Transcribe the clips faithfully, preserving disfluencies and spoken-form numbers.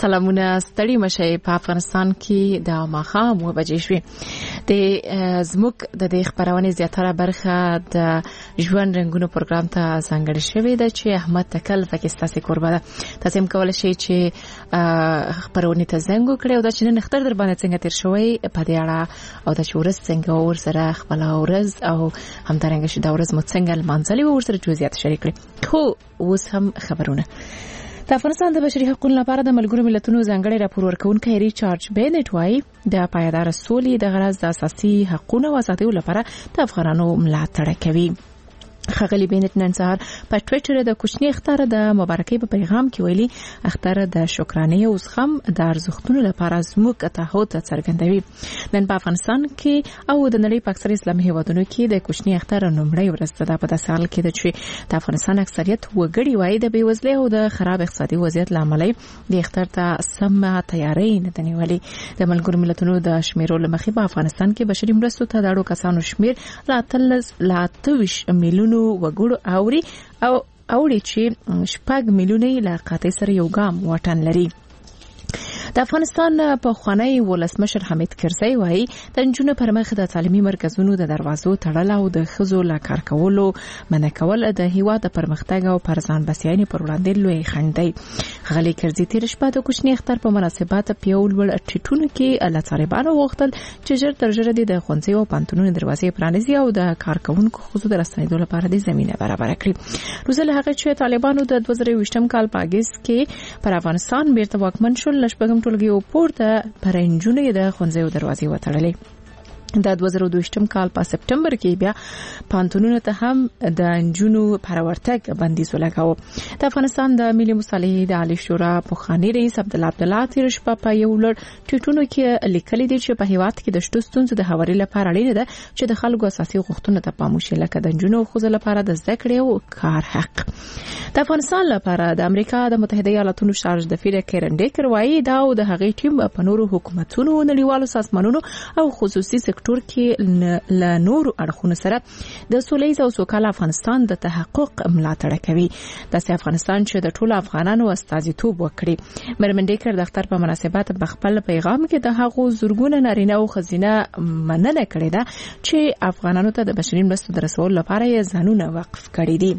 سلامونه ستړي مشه په افغانستان کې د ماښام و بجې شوې د زموږ د دې خبرونه زیاتره برخه د ژوند رنگونو پروګرام ته ځانګړې شوې ده چې احمد تکل پکې ستاسو قربا ده. تاسو هم کولای شئ چې خبرونه ته زنګ وکړئ او دا چې نن اختر در باندې څنګه تیر شوی په دې اړه او دا چې ورځ څنګه ور سره خپل ورځ او همدارنګه چې دا ورځ مو څنګه لمانځلې ور سره جزئیات شریک کړئ. خو اوس هم خبرونه د افغانستان د بشري حقوقو لپاره د ملګرو ملتونو ځانګړي راپور ورکونکي ریچارډ بینټ وايي د پایدار سولې د غرض د اساسي حقوقو او ساتلو لپاره د افغانانو ملاتړ کوي. خغلی بینټ نن سهار په ټوئیټر د کوچنی اختر د مبارکۍ په پیغام کې ویلي اختر د شکرانې او زغم د ارزښتونو لپاره زموږ تعهد څرګندوي. نن په افغانستان کې او د نړۍ په اکثر اسلامي هیوادونو کې د کوچنی اختر نومړی ورځ ده. په داسې حال کې ده چې د افغانستان اکثریت وګړي وايي د بیوزلۍ او د خراب اقتصادي وضعیت لامل د اختر ته سمه تیاری نه دی نیولې. د ملګرو ملتونو د شمیرو لمخې په افغانستان کې بشري مرستو ته داړو کسانو شمیر لا تلس لا توش میلیون وګړو اوري او اوري چې شپږ میلیونه لا قاطع سره یو ګام واټن لري. د افغانستان په خوانی ولسمشر حمید کرزی وایي د نجونو پر مخ د تعلیمي مرکزونو د دروازو تړل او د خزو لا کار کولو منع کول د هیواد د پرمختګ او پرځان بسیاینې پر وړاندې لوی خنډ دی. غلی کرزی تیر شپه د کوچنی اختر په مناسبت په یو لوړ ټیټونو کې له طالبانو وغوښتل چې ژر تر ژره د ښوونځي او پانتونونو دروازې پرانیزي او د کارکونکو خزو د رسنیدو لپاره د زمينه برابر کړي. روزه له هغه چې طالبانو د دوه زره یوولسم کال په اگست کې پر افغانستان بیرته واکمن شول لشپږم ټولګي او پورته پرنجونه د ښوونځي دروازې وتړلې. د دوه زره دوه کال په سپټمبر کې بیا پانتونونو ته هم د انجونو پرورتګ بندیز ولګاو. د افغانستان د ملي مصالحې د عالی شورا پوخانی رئیس عبد الله عبدالله تیر شپه په یو لړ ټویټونو کې لیکلي دي چې په هیواد کې د شتو ستونزو د هواري لپاره اړینه ده چې د خلکو اساسي غوښتنو ته پام وشي لکه د انجونو خو لپاره د زده کړې او کار حق. د افغانستان لپاره د امریکا د متحده ایالاتونو شارج د فیر کیرن ډیکر وايي دا او د هغې ټیم په نورو حکومتونو نړیوالو سازمانونو او خصوصي سکتور کې ل نورو اړخونو سره د سولې او سوکاله افغانستان د تحقق ملاتړ کوي. د افغانستان چې د ټولو افغانانو استازیتوب وکړي. مرمن ډیکر د اختر په مناسبت په خپل پیغام کې د هغو زورګونه نارینه او خزینه مننه کړې ده چې افغانانو ته د بشري مرستو د رسولو لپاره یې ځانونه وقف کړي دي.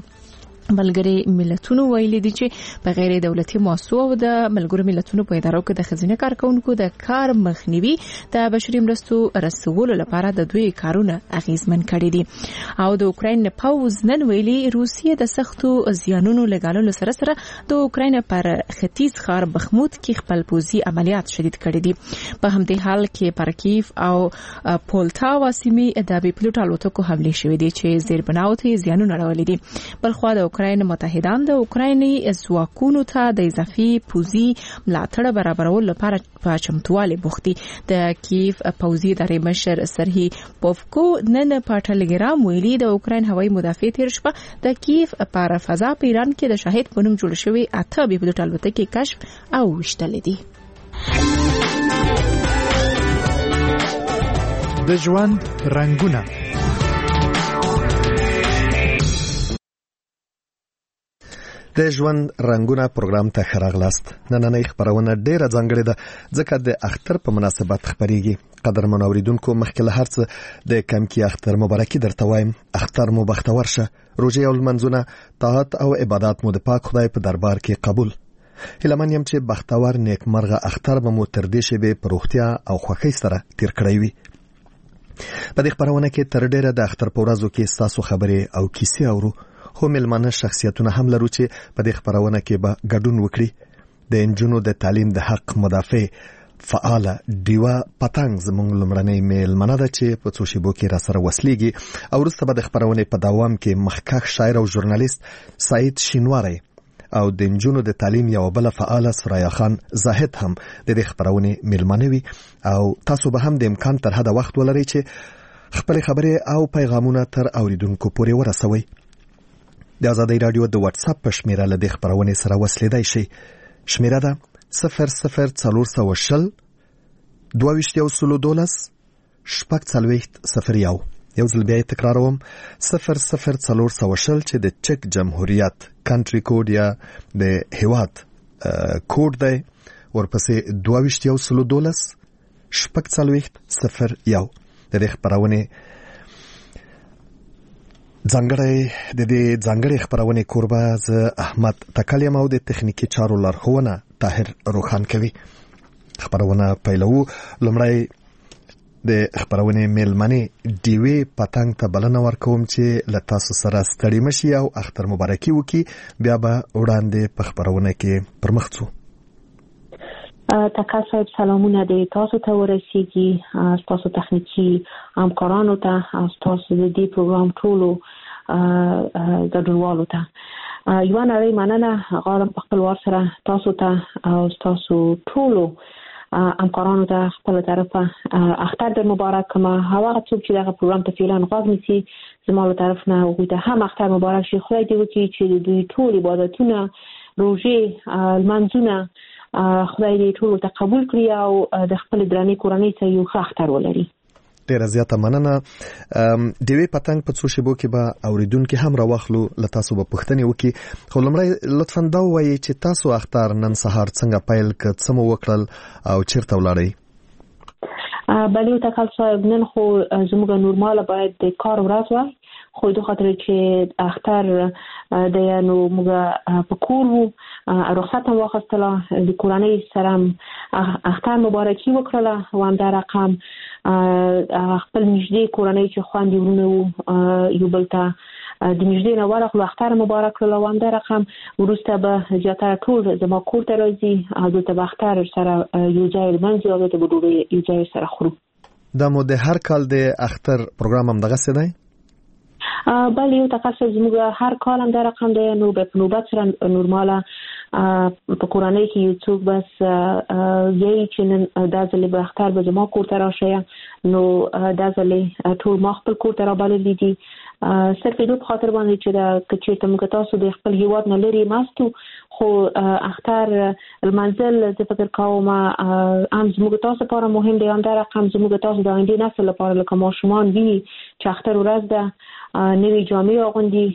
ملګری ملتونو ویلي دي چې په غیر دولتي مؤسسو او د ملګرو ملتونو په ادارو کې د خزینه کارکونکو د کار مخنیوي د بشري مرستو رسولو لپاره د دوی کارونه اغیزمن کړي دي. او د اوکراین پوز نن ویلي روسیه د سختو زیانونو لګاللو سره سره د اوکراین پر ختیځ ښار بخموت کې خپل پوزي عملیات شدید کړي دي. په همدې حال کې پر کیف او پولتاوا سیمې د بي پلوټ الوتکو حمله شوې دي چې زیربناو ته زیانونه راولي دي. بلخو د اوکراین متحدان د اوکرایني ځواکونو ته د اضافي پوزي ملاتړ برابرولو لپاره په چمتووالي بوختي. د کیف پوزي ادارې مشر سرهی پوفکو نن په ټلګرام ویلي د اوکراین هوایي مدافع تیر شپه د کیف پر فضا په ایران کې د شاهد په نوم جوړ شوی اته بي پلوټ الوتکې کشف او وشتل دي. د ژوند رنگونه د ژوند رنگونه پروګرام ته خراغلاست. نننۍ خبرونه ډیره ځانګړې ده ځکه د اختر په مناسبت خبريږي. قدرمن اوریدونکو مخکې له هر څه د کمکی اختر مبارکي درته وایم. اختر مو بختور شه. روزه او منځونه طاعت او عبادت مو د پاک خدای په دربار کې قبول. هیلمن یم چې بختور نیکمرغه اختر به مو تر دې شی به پروختیا او خوښۍ سره تیر کړی وي. په دې خبرونه کې تر ډیره د اختر په ورځو کې تاسو خبرې او کیسې اورو. خو ملمانه شخصیتونه هم لرو چې په دې خبرونه کې به ګډون وکړي. د انجونو د تعلیم د حق مدافع فعاله دیوا پتنګ زموږ لمړنۍ ملمنه ده چې په څو شیبو کې را سره وسلیږي او وروسته به د خبرونې په دوام کې مخکښ شاعر او ژورنالیست سعید شینواری او د انجونو د تعلیم یو بل فعال سرایا خان زاهد هم د دې خبرونې ملمنه وي او تاسو به هم د امکان تر حد وخت ولرئ چې خپل خبرې او پیغامونه تر اوریدونکو پورې ورسوي. د آزادۍ رادیو د واتس اپ په شمیره له دې خبرونې سره وصلېدای شئ. شمیره ده صفر صفر څلور سوه شل دوه ویشت یو سلو دولس شپږ څلوېښت صفر یو. یو ځل بیا تکراروم صفر صفر څلور سوه شل چې د چک جمهوریت کنټری کوډ یا د هیواد کوډ دی ورپسې دوه ویشت یو سلو دولس شپږ څلوېښت صفر یو. د دې خبرونې ځانګړی د دې ځانګړې خبرونې کوربه زه احمد تکلیم او د تخنیکی چارو لارښوونه طاهر روخان کوي. خبرونه پیلو. لومړی د خبرونې میلمنې ډیوې پتنګ ته بلنه ورکوم چې له تاسو سره ستړي مشي او اختر مبارکي وکړي، بیا به وړاندې په خبرونه کې پرمخ ځو. تکا صاحب سلامونه د تاسو ته ورسیږي، تاسو تخنیکی همکارانو ته او تاسو د دې پروګرام ټولو ګډونوالو ته یو نړۍ مننه غواړم په خپل وار سره تاسو ته او تاسو ټولو همکارانو ته خپل طرفه اختر د مبارک کما هوا څوک چې دغه پروګرام ته فعلا غوږ نیسي زما له طرف نه وګورئ ته هم اختر مبارک شي. خدای دې وکړي چې دوی ټول عبادتونه روزه لمانځونه خدای دې ټول ته قبول کړي او د خپل درنې کورنۍ ته یو ښه اختر ولري. ډیره زیاته مننه. دیوی پتنګ په څو شیبو کې به اوریدونکو هم راوخلو، له تاسو به پوښتنې وکړي، خو لمړی لطفاً دا ووایئ چې تاسو اختر نن سهار څنګه پیل کړ، څه مو وکړل او چیرته ولاړئ؟ بله تکل صاحب نن خو زموږ نورماله باید د کار ورځ وای، خو د خاطر چې اختر د یانو موږ په کور وو رخصت هم واخیستله، د کورنۍ سره اختر مبارکي وکړله و همدا رقم خپل نږدې کورنۍ چې خویندې ورونه وو یو بل ته د نږدې نه ورغلو اختر مبارک کړله و همدا رقم وروسته به زیاتره ټول زما کور ته راځي او دلته به اختر سره یو ځای لمانځي او دلته به ډوډۍ یو ځای سره خورو. دا مو د هر کال د اختر پروګرام هم دغسې دی؟ بله یو تقصد زموږ هر کال هم دا رقم دی، نو به په نوبت سره نورماله په کورنۍ کې یو څوک بس یی چې نن دا ځلې به اختر به زما کور ته راشئ، نو دا ځلې ټول ما خپل کور ته رابللي دي صرف دې په خاطر باندې چې دا چې موږ تاسو د خپل هیواد نه لري ماستو، خو اختر المنزل زه فکر کوم هم زموږ تاسو لپاره مهم دی، هم دا رقم زموږ تاسو د آینده نسل لپاره لکه ماشومان ویني چې اختر ورځ ده نوې جامې اغوندي،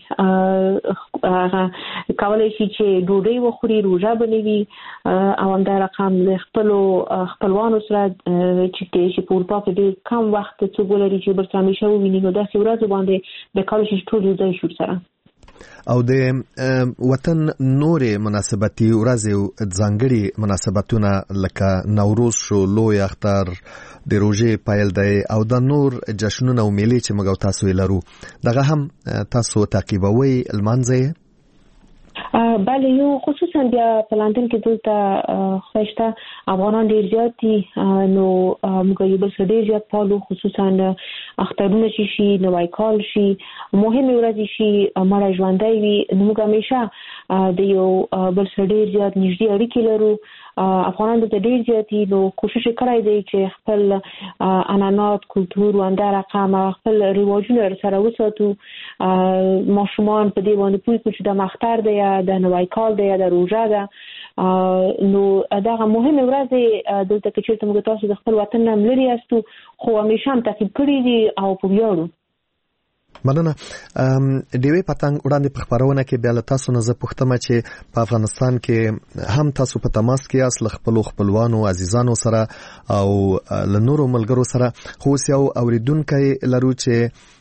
کولای شي چې ډوډۍ وخوري، روژه به نه وي او هم دا رقم د خپلو خپلوانو سره چې چې په اروپا کې ډېر کم وخت څوک ولري چې ورسره همیشه وویني، نو داسې ورځو باندې د کولای شي ټول یو ځای شو سره. او د وطن نورې مناسبتي ورځې او ځانګړي مناسبتونه لکه نوروز شو، لوی اختر، د روژې پیل دی او د نور جشنونه او میلې چې موږ تاسو یې لرو، دغه هم تاسو تعقیبوئ لمانځئ؟ بله یو خصوصا بیا په لندن کې دلته خوښته افغانان ډیر زیات دي، نو موږ یو بل څه ډیر زیات پالو، خصوصا اخترونه چې شي، نوی کال شي، مهمه ورځ شي، مړه ژوندۍ وي، نو موږ همیشه د یو بل څه ډیر زیات نږدې اړیکې لرو. افغانان د ډیر زیاتی نو کوشش کړی دی چې خپل عنعنات، کلتور او همدا رقم خپل رواجونه سره وساتو. ماشومان په دې باندې پوه کړي چې د اختر دی یا د نوی کال دی یا د روژه ده، نو دغه مهمه ورځ دلته کې چې موږ تاسو د خپل وطن نه لري یاستو خو همیشه هم تعقیب کړی دي او په ویاړو. مننه. دیوی پتنګ وړاندې په خبرونه کې بیا له تاسو نه زه پوښتمه چې په افغانستان کې هم تاسو په تماس کې یاست له خپلو خپلوانو عزیزانو سره او له نورو ملګرو سره، خو اوس یو اوریدونکی لرو چې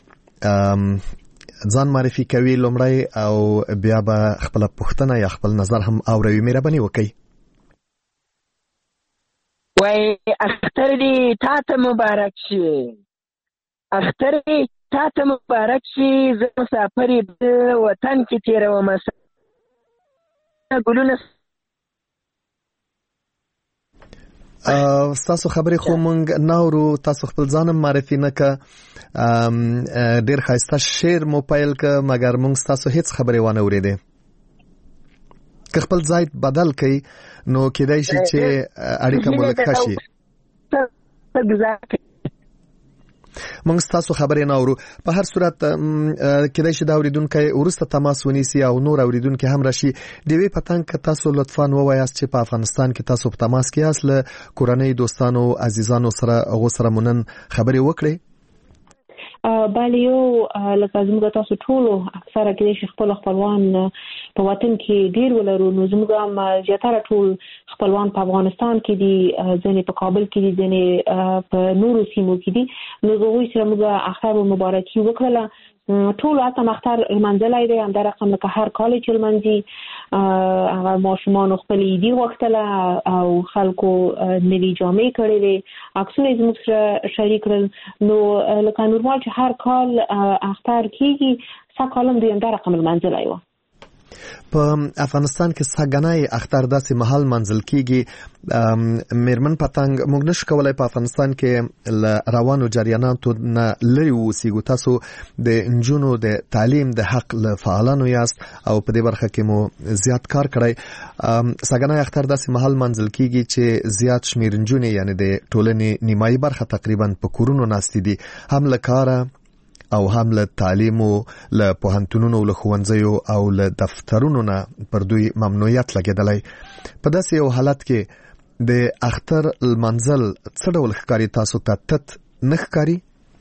ځان معرفي کوي لومړی او بیا به خپله پوښتنه یا خپل نظر هم اوروي. مهرباني وکړئ. وای اختر دې تا ته مبارک شي، اختر دې تا ته مبارک شي، زه مسافر د وطن کې تېروم ګلونه. ستاسو خبرې خو مونږ ناورو، تاسو خپل ځانم معرفي نه که، ډېر ښایسته شعر مو پیل که مګر مونږ ستاسو هیڅ خبرې وانه اورېدې. که خپل ځای بدل کړئ نو کېدای شي چې اړیکه مو لږ ښه شي. موږ ستاسو خبرې نه اورو. په هر صورت کېدای شي دا اوریدونکی وروسته تماس ونیسي او نور اوریدونکي هم راشي. دیوی پتنګ که تاسو لطفاً ووایاست چې په افغانستان کې تاسو په تماس کې یاست، له کورنۍ دوستانو عزیزانو سره هغو سره مو نن خبرې وکړئ. بلې یو لکه زموږ تاسو ټولو اکثره کې چې خپل خپلوان په وطن کې ډیر ولرو، نو زموږ هم زیاتره ټول خپلوان په افغانستان کې دي، ځینې په کابل کې دي، ځینې په نورو سیمو کې دي. نو هغوی سره موږ اختر مبارکي وکړله. ټول اته اختر منځلای دی، هم در رقم لکه هر کال چې لمنځي هغه ماشومان خپل ایدي وختله او خلکو نوی جامې کړې دي، عکسونه زموږ سره شریک کړل. نو لکه نورمال چې هر کال اختر کیږي، سا کالم دوی هم در رقم منځلای و. په افغانستان کې ساګنای اختر داسې محل منزل کیږي. میرمن پتنګ موږ نشو کولای په افغانستان کې ل روانو جریاناتو نه لري وسیګو. تاسو د انجونو د تعلیم د حق له فعالانو یاست او په دې برخه کې مو زیات کار کړی. ساګنای اختر داسې محل منزل کیږي چې زیات شمیر انجونې یعنی د ټولنې نیمایي برخه تقریبا په کورونو ناست دي، هم له کاره او هم له تعلیمو، له پوهنتونونو، له ښوونځیو او له دفترونو نه پر دوی ممنوعیت لګېدلی. په داسې یو حالت کې د اختر المنزل څه ډول ښکاري؟ تاسو ته تت نه ښکاري؟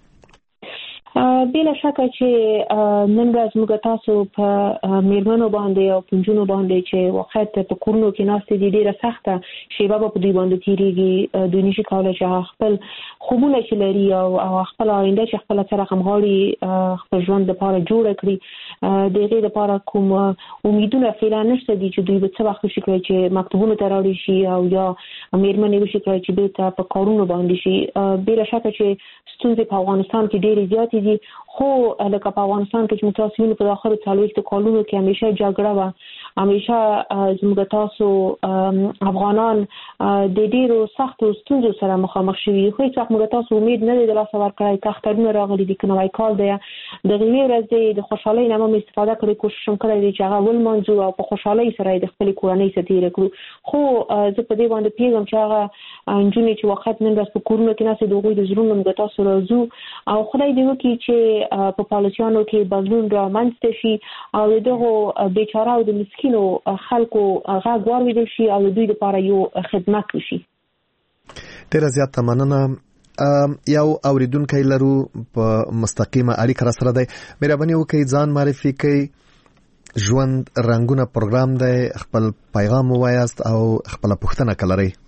بلا شکه چې نن ورځ موږ تاسو په میرمنو باندې او پنځونو باندې چې وخت په کورونو کې ناست دي ډیره سخته شیبه په دوی باندې تیریږي. دوی نشي کولای چې خپل خوبونه چې لري او خپل آینده چې خپل سره همغاړي خپل ژوند لپاره جوړ کړي، د دې لپاره کوم امیدونه فعلا نشته دي چې دوی به څه وخت شي کړی چې مکتبونو ته راوړي شي او یا میرمنې وشي کړی چې بیرته په کارونو باندې شي. بلا شکه چې ستونزې په افغانستان کې ډېرې زیاتې دي، خو لکه په افغانستان کې چې متاسفین په داخل څلوېښتو کالونو کې همیشه جګړه وه، همیشه زموږ تاسو افغانان د ډېرو سختو ستونزو سره مخامخ شوي. خو هیڅ وخت موږ تاسو امید نه دی د لاسه ورکړی که اخترونه راغلي دي که نوی کال دی، د یوې ورځې د خوشحالۍ نه هم استفاده کړې، کوشش هم کړی دی چې هغه ولمانځو او په خوشحالۍ سره یې د خپلې کورنۍ سره تېره کړو. خو زه په دې باندې پوهېږم چې هغه نجونې چې وخت نن ورځ په کورونو کې ناستې د هغوی د زړونو موږ تاسو راځو او خدای دې وکړي چې په پالیسیانو کې بدلون رامنځته شي او د دغو بیچاره او د مسکینو خلکو غږ واورېدل شي او د دوی لپاره یو خدمت وشي. ډېره زیاته مننه. یو اوریدونکی لرو په مستقیمه اړیکه راسره دی. مهرباني وکړئ ځان معرفي کړئ. ژوند رنګونه پروګرام دی، خپل پیغام ووایاست او خپله پوښتنه که لرئ.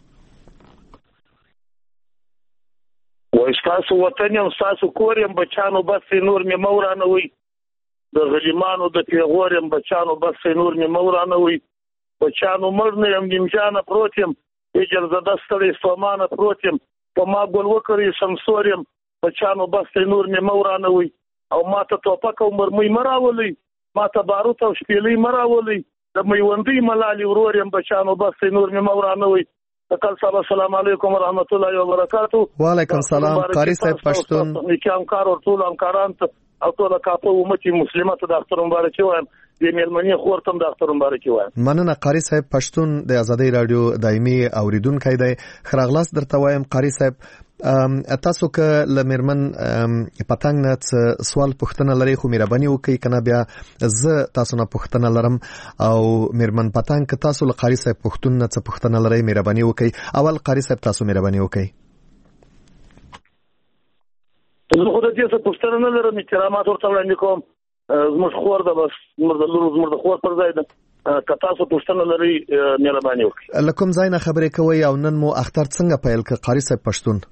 وای ستاسو وطن یم، ستاسو کور یم، بچانو بس نور مې مه ورانوئ. د غلیمانو د پیغور یم، بچانو بس نور مې مه ورانوئ. بچانو مړ نه یم، نیمجانه پروت یم، هجر زده ستړی ستومانه پروت یم، په ما ګل وکړئ شمسور یم، بچانو بس نور مې مه ورانوئ. او ما ته ټوپک او مرمۍ مه راولئ، ما ته باروت او شپېلۍ مه راولئ. د میوندۍ ملالې ورور یم، بچانو بس نور مې مه ورانوئ. کل صاحب السلام علیکم ورحمت الله وبرکاتہ. وعلیکم السلام. قاری صاحب پښتون کې همکار او ټول همکاران او ټول کاپو امت مسلمانانو ته د اختر مبارکي وایم، د میلمنې خورتم د اختر مبارکي وایم. مننه. قاری صاحب پښتون د ازادي رادیو دایمي اوریدونکی دی. خراغلاس درته وایم قاری صاحب، تاسو که له میرمن پتنګ نه سوال پوښتنه لرئ خو مهرباني وکړئ، کنه بیا زه تاسو نه پوښتنه لرم او میرمن پتنګ که تاسو له قاری صاحب پښتون نه څه پوښتنه لرئ مهرباني وکړئ. اول قاری صاحب تاسو مهرباني وکړئ. زه خو د دې څه پوښتنه نه لرم، احترامات ورته وړاندې کوم. زموږ خور ده، بس زموږ د لور زموږ د خور پر ځای ده. که تاسو پوښتنه لرئ مهرباني وکړئ. له کوم ځای نه خبرې کوئ او نن مو اختر څنګه پیل کړ قاری صاحب پښتون؟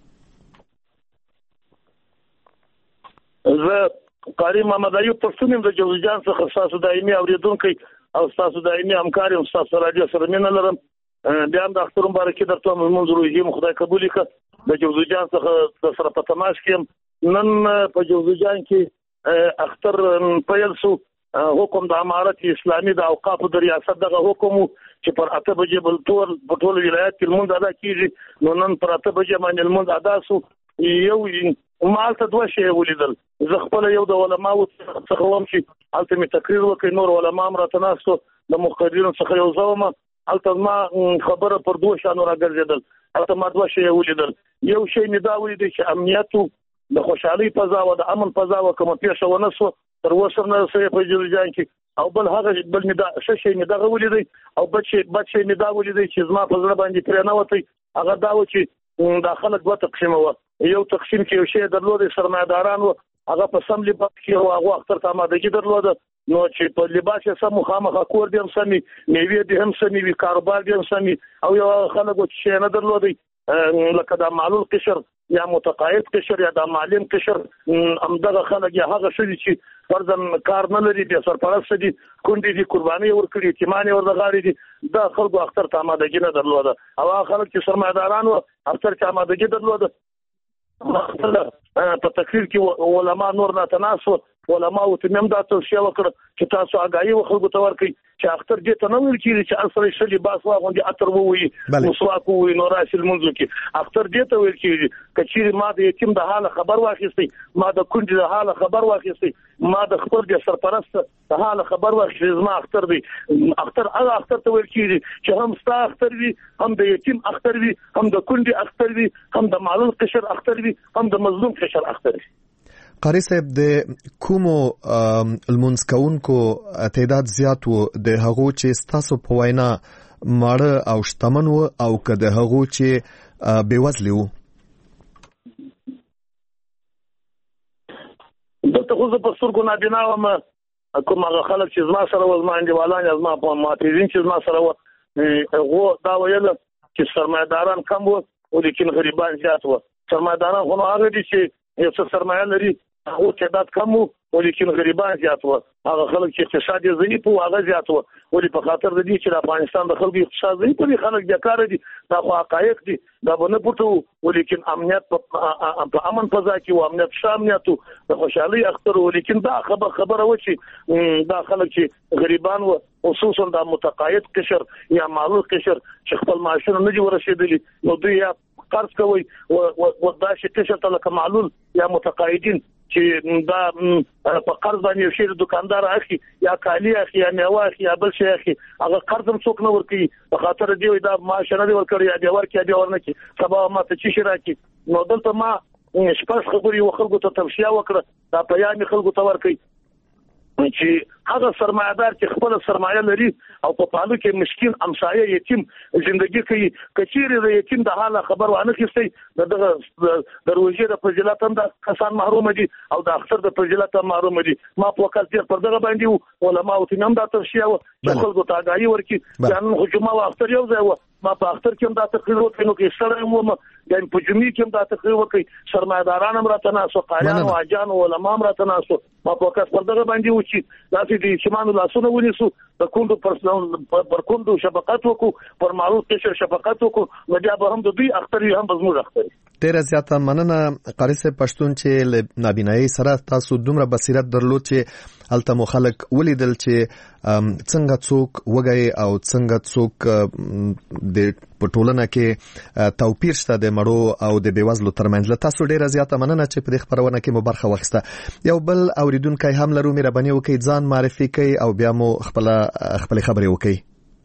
زه قاری محمد ایوب پښتون یم، د جوزجان څخه ستاسو دایمي اوریدونکی او ستاسو دایمي همکار یم، ستاسو راډیو سره مینه لرم. بیا هم د اختر مبارکي درته وایم، لمونځ روژې مو خدای قبول کړه. د جوزجان څخه در سره په تماس کې یم. نن په جوزجان کې اختر پیل شو. حکم د امارت اسلامي د اوقافو د ریاست دغه حکم چې پر اته بجې بل ټول په ټول ولایت کې لمونځ ادا کیږي. نو نن پر اته بجې باندې لمونځ ادا شو. یو مالته دوه شی ولیدل. زه خپل یو د علماو څخه وم چې هلته مې تقریر وکړ، نور علما هم راته ناست وو، د مقررینو څخه یو زه وم. هلته ما خبره پر دوه شیانو راګرځېدل. هلته ما دوه شی ولیدل. یو شی مې دا ولیدی چې امنیت د خوشحالۍ فضا وه، د امن فضا وه، کومه پیښه ونه سوه تر اوسه نه رسوي په جوزجان کې. او بل هغه بل مې دا ښه شی مې دغه ولیدی او بد شی بد شی مې دا ولیدی چې زما په زړه باندې پرې نه وتی. هغه دا و چې دا خلک دوه تقسیمه وه. یو تقسیم کې یو شی درلود سرمایه‌داران وو هغه په سم لباس کې او هغه اختر ته آمادګي درلوده نو چې په لباس یې سم مخامخ کور دې هم سمي میوې دې هم سمي وي کاروبار دې هم سمي او یو خلک چې نه درلودي لکه دا معلول قشر یا متقاعد قشر یا دا معلم قشر همدغه خلک یا هغه شدي چې فرضاً کار نه لري د سرپرست دي کونډې دي قرباني ورکړي یتیمان ورته غاړي دي دا خلکو اختر ته آمادګي نه درلوده او هغه خلک چې سرمایداران وو اختر ته آمادګي درلوده په تقریر کې علما نور نه تناسو علما او تمام دا توصیه وکړه چې تاسو اگاهي وخلکو ته ورکړئ چې اختر دې ته نه ویل کېږي چې اصلي شلي باس واغوندي عطر ووي مسواک ووي نو راشي لمونځ کې اختر دې ته ویل کېږي که چیرې ما د یتیم د حاله خبر واخیستی ما د کونډې د حاله خبر واخیستی ما د خپل د سرپرست د حاله خبر واخیستی زما اختر دی اختر هغه اختر ته ویل کېږي چې هم ستا اختر وي هم د یتیم اختر وي هم د کونډې اختر وي هم د معلول قشر اختر وي هم د مظلوم قشر اختر وي. قاری صاحب د کومو المنځ کوونکو تعداد زیات وو د هغو چې ستاسو په وینا ماړه او شتمن وو او که د هغو چې بېوزلي وو؟ دلته خو زه په سترګو نابینا وم کوم هغه خلک چې زما سره وو زما انډیوالان یا زما معترضین چې زما سره وو هغو دا ویل چې سرمایه‌داران کم وو ولیکن غریبان زیات وو. سرمایه‌داران خو نو هغه دي چې یو څه سرمایه لري هغه تعداد کم وو ولیکن غریبان زیات وو هغه خلک چې اقتصاد یې ضعیف وو هغه زیات وو ولې په خاطر د دې چې د افغانستان د خلکو اقتصاد ضعیف دي خلک بیکاره دي دا خو حقایق دي دا به نه پټو ولیکن امنیت په امن فضا کې و امنیت شامنیت د خوشحالي اختر ولیکن دا خبر خبره و چې دا خلک چې غریبان وو خصوصا د متقاعد قشر یا معلول قشر چې خپل معاشونه نه دي ورسېدلي نو دوی یا قرض کوي و دا شي قشر ته لکه معلول یا متقاعدین چې دا په قرض باندې یو شی د دکاندار اخی یا کالی اخی یا میوه اخی یا بل شی اخی هغه قرض هم څوک نه ورکوي په خاطر دی دا معاش نه دی ورکړی یا دی ورکړي دی ورنکي سبا ما ته چی شي راکړي نو دلته ما شپږ خبرې وخلکو ته توصیه وکړه دا پیغام خلکو ته ورکړي چې هغه سرمایدار چې خپل سرمایه لري او په پالو کې مسکین امسایه یتیم ژوندۍ کوي کچېره د یتیم د حاله خبر وانه کیسي دغه دروازې د فضیلت هم د کسان محروم دي او د اختر د فضیلت هم محروم دي ما په وکړ چې پر دغه باندې علماء او تنم دا توصیه و چې خلکو ته اگاهي ورکړي ځان حکومت او اختر یو ځای و ما په اختر کې هم دا تقریر وکړ نو کې سره مو د په جمعې کې هم دا تقریر وکړ سرمایداران هم راته ناسو قاریان او اجان او علماء هم راته ناسو ما په وکړ پر دغه باندې و چې دا چې شمانو لاسونه ونیسو د کوندو پر کوندو شفقت وکړو پر معروف قشر شفقت وکړو نو بیا به هم د دوی اختر هم بزموږ اختر. ډیره زیاته مننه قاری صاحب پښتون چې نابینایي سره تاسو دومره بصیرت درلود چې هلته مو خلک ولیدل چې څنګه څوک وګي او څنګه څوک د پټولنه کې توپیر شته د مړو او د بیوزلو ترمنځ. له تاسو ډیره زیاته مننه چې په دې خبرونه کې مو برخه واخیسته. یو بل اوریدونکو هم لرو مهرباني وکړئ ځان معرفي کړئ او بیا مو خپل خپل خبرې وکړئ.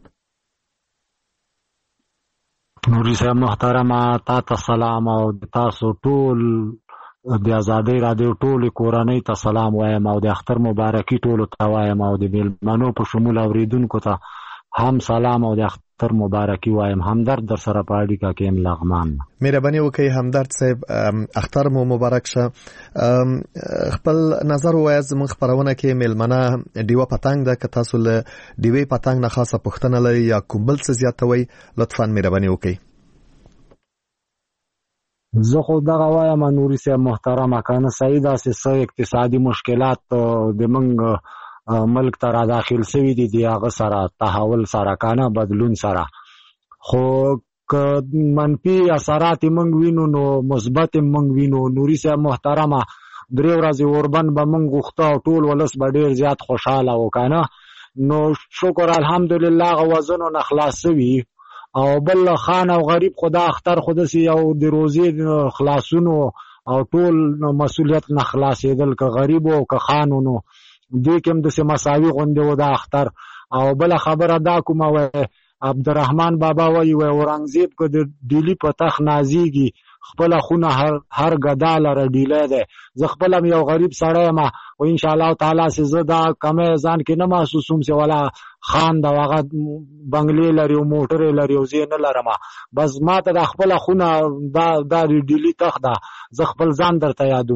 نوري صاحب محترمه تاسو سلام او تاسو ټول د آزادۍ رادیو ټول کورنۍ ته سلام وایم او د اختر مبارکي ټول ته وایم او د میلمنو په شمول اوریدونکو ته هم سلام او د اختر مبارکي وایم. همدرد در سره په اړیکه کې ام لغمان. مهرباني وکړئ همدرد صاحب اختر مو مبارک شه. خپل نظر وایي زموږ خبرونه کې میلمنه ډیوه پتنګ ده که تاسو له ډیوې پتنګ نه خاصه پوښتنه لري یا کوم بل څه زیاتوي لطفا مهرباني وکړئ. زه خو دغه وایم نوري صاحب محترمه کنه صحیح داسې څه اقتصادي مشکلات د موږ ملک ته را داخل شوي دي د هغه سره تحول سره کنه بدلون سره خو که منفي اثرات موږ وینو نو مثبت موږ وینو. نوري صاحب محترمه درې ورځې اوربند به موږ غوښته او ټول ولس به ډېر زیات خوشحاله و کنه نو شکر الحمدلله هغه وزنو نه خلاص شوي او بل خان او غریب خدا اختر خودسی یو د روزي خلاصونو او ټول مسؤلیت نه خلاصېدل که غریب او که خانو نو دې کوم د مساوي غونډه و د اختر. او بل خبره دا کومه و عبدالرحمن بابا وی و اورنګزیب که د ډیلی په تخ نازیږي خپل خونه هر هر غدا لره ډیله ده. زه خپل یو غریب سړی ما او ان شاء الله تعالی سه زه دا کمه ځان کې نه محسوسوم چې ولا خان دا هغه بنگلې لري او موټر لري او زه نه لرم بس ما ته د خپل خونه دا د ډیلی تخ ده زه خپل ځان درته یادوم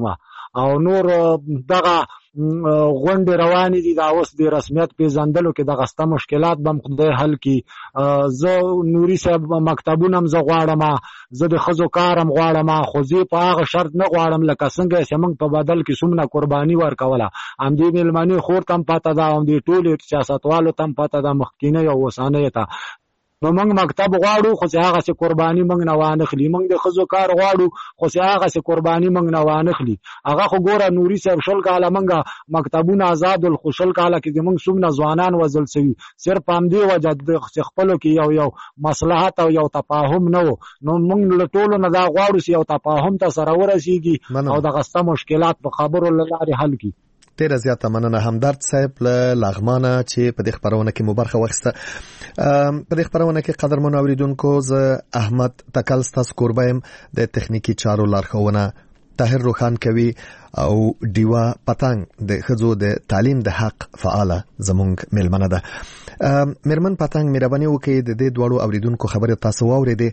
او نور دغه غونډې روانې دي دا اوس د رسمیت پیژندلو کې دغه ستا مشکلات به خدای حل کړي. زه نوري صاحب مکتبونه هم زه غواړم، زه د ښځو کار هم غواړم، خو زه په هغه شرط نه غواړم لکه څنګه چې موږ په بدل کې څومره قرباني ورکوله همدې مېلمنې خور ته هم پته ده، همدې ټولې سیاستوالو ته هم پته ده مخکینۍ او اوسنۍ ته. نو موږ مکتب غواړو خو چې هغه څه قرباني موږ نه وانخلي، موږ د ښځو کار غواړو خو چې هغه څه قرباني موږ نه وانخلي. هغه خو ګوره نوري صاحب شل کاله موږ مکتبونه آزاد ول، خو شل کاله کې زموږ څومره ځوانان وژل سوي صرف په همدې وجه چې خپلو کې یو یو مصلحت او یو تفاهم نه و. نو موږ له ټولو نه دا غواړو چې یو تفاهم ته سره ورسېږي او دغه ستا مشکلات په خبرو له لارې حل کړي. ډیره زیاته مننه همدرد صاحب له لغمانه چې په دې خبرونه کې مو برخه واخیسته. په دې خبرونه کې قدرمن اوریدونکو زه احمد تکل ستاسو کوربایم د تخنیکی چارو لارښوونه طاهر روخان کوي او دیوا پتنګ د ښځو د تعلیم د حق فعاله زمونږ مېلمنه ده. مېرمن پتنګ مهرباني وکړئ د دې دوړو اوریدونکو خبره تاسو واورېدې،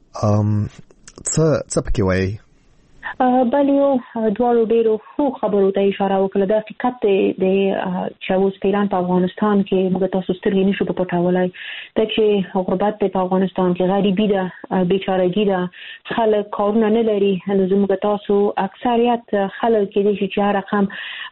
څه څه پکې وایي؟ بل یو دوړو ډیرو خو خبرو ته اشاره وکړه. د حقیقت د چې اوس پیران په افغانستان کې موږ تاسو سترګې نشو په پټولای د چې غربت په افغانستان کې غریبي ده، بیچارهګي ده، خلک کارونه نه لري. نو زموږ تاسو اکثریت خلک کې دي چې هر رقم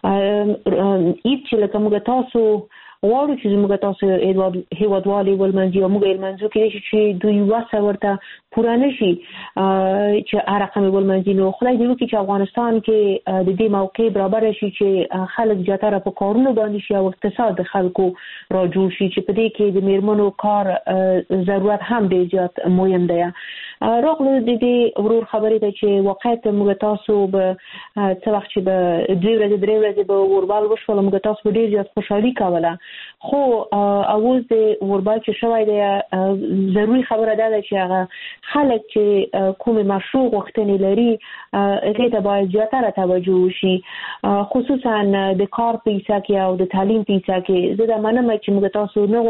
ایت چې لکه موږ تاسو غواړو چې زموږ تاسو هیوادوالي ولمنځي او موږ ولمنځو کې چې دوی واسه ورته پوره نشي چې هر رقم ولمنځي. نو خدای دې وکړي چې افغانستان کې د دې موقع برابر شي چې خلک زیاتره په کارونو باندې شي او اقتصاد د خلکو را جوړ شي، چې په دې کې د میرمنو کار ضرورت هم ډېر زیات مهم دی. راغلو د دې ورور خبرې ته چې واقعیت موږ تاسو به څه وخت چې به دوی ورځې درې ورځې به وربال وشول موږ تاسو به ډېر زیات خوشحالي کوله، خو اوس د وربال چې شوی دی ضروري خبره ده چې هغه خلک چې کومې مشروع غوښتنې لري هغې ته باید زیاتره توجه وشي، خصوصا د کار په حصه کې او د تعلیم په حصه کې. زه دا منم چې موږ تاسو نه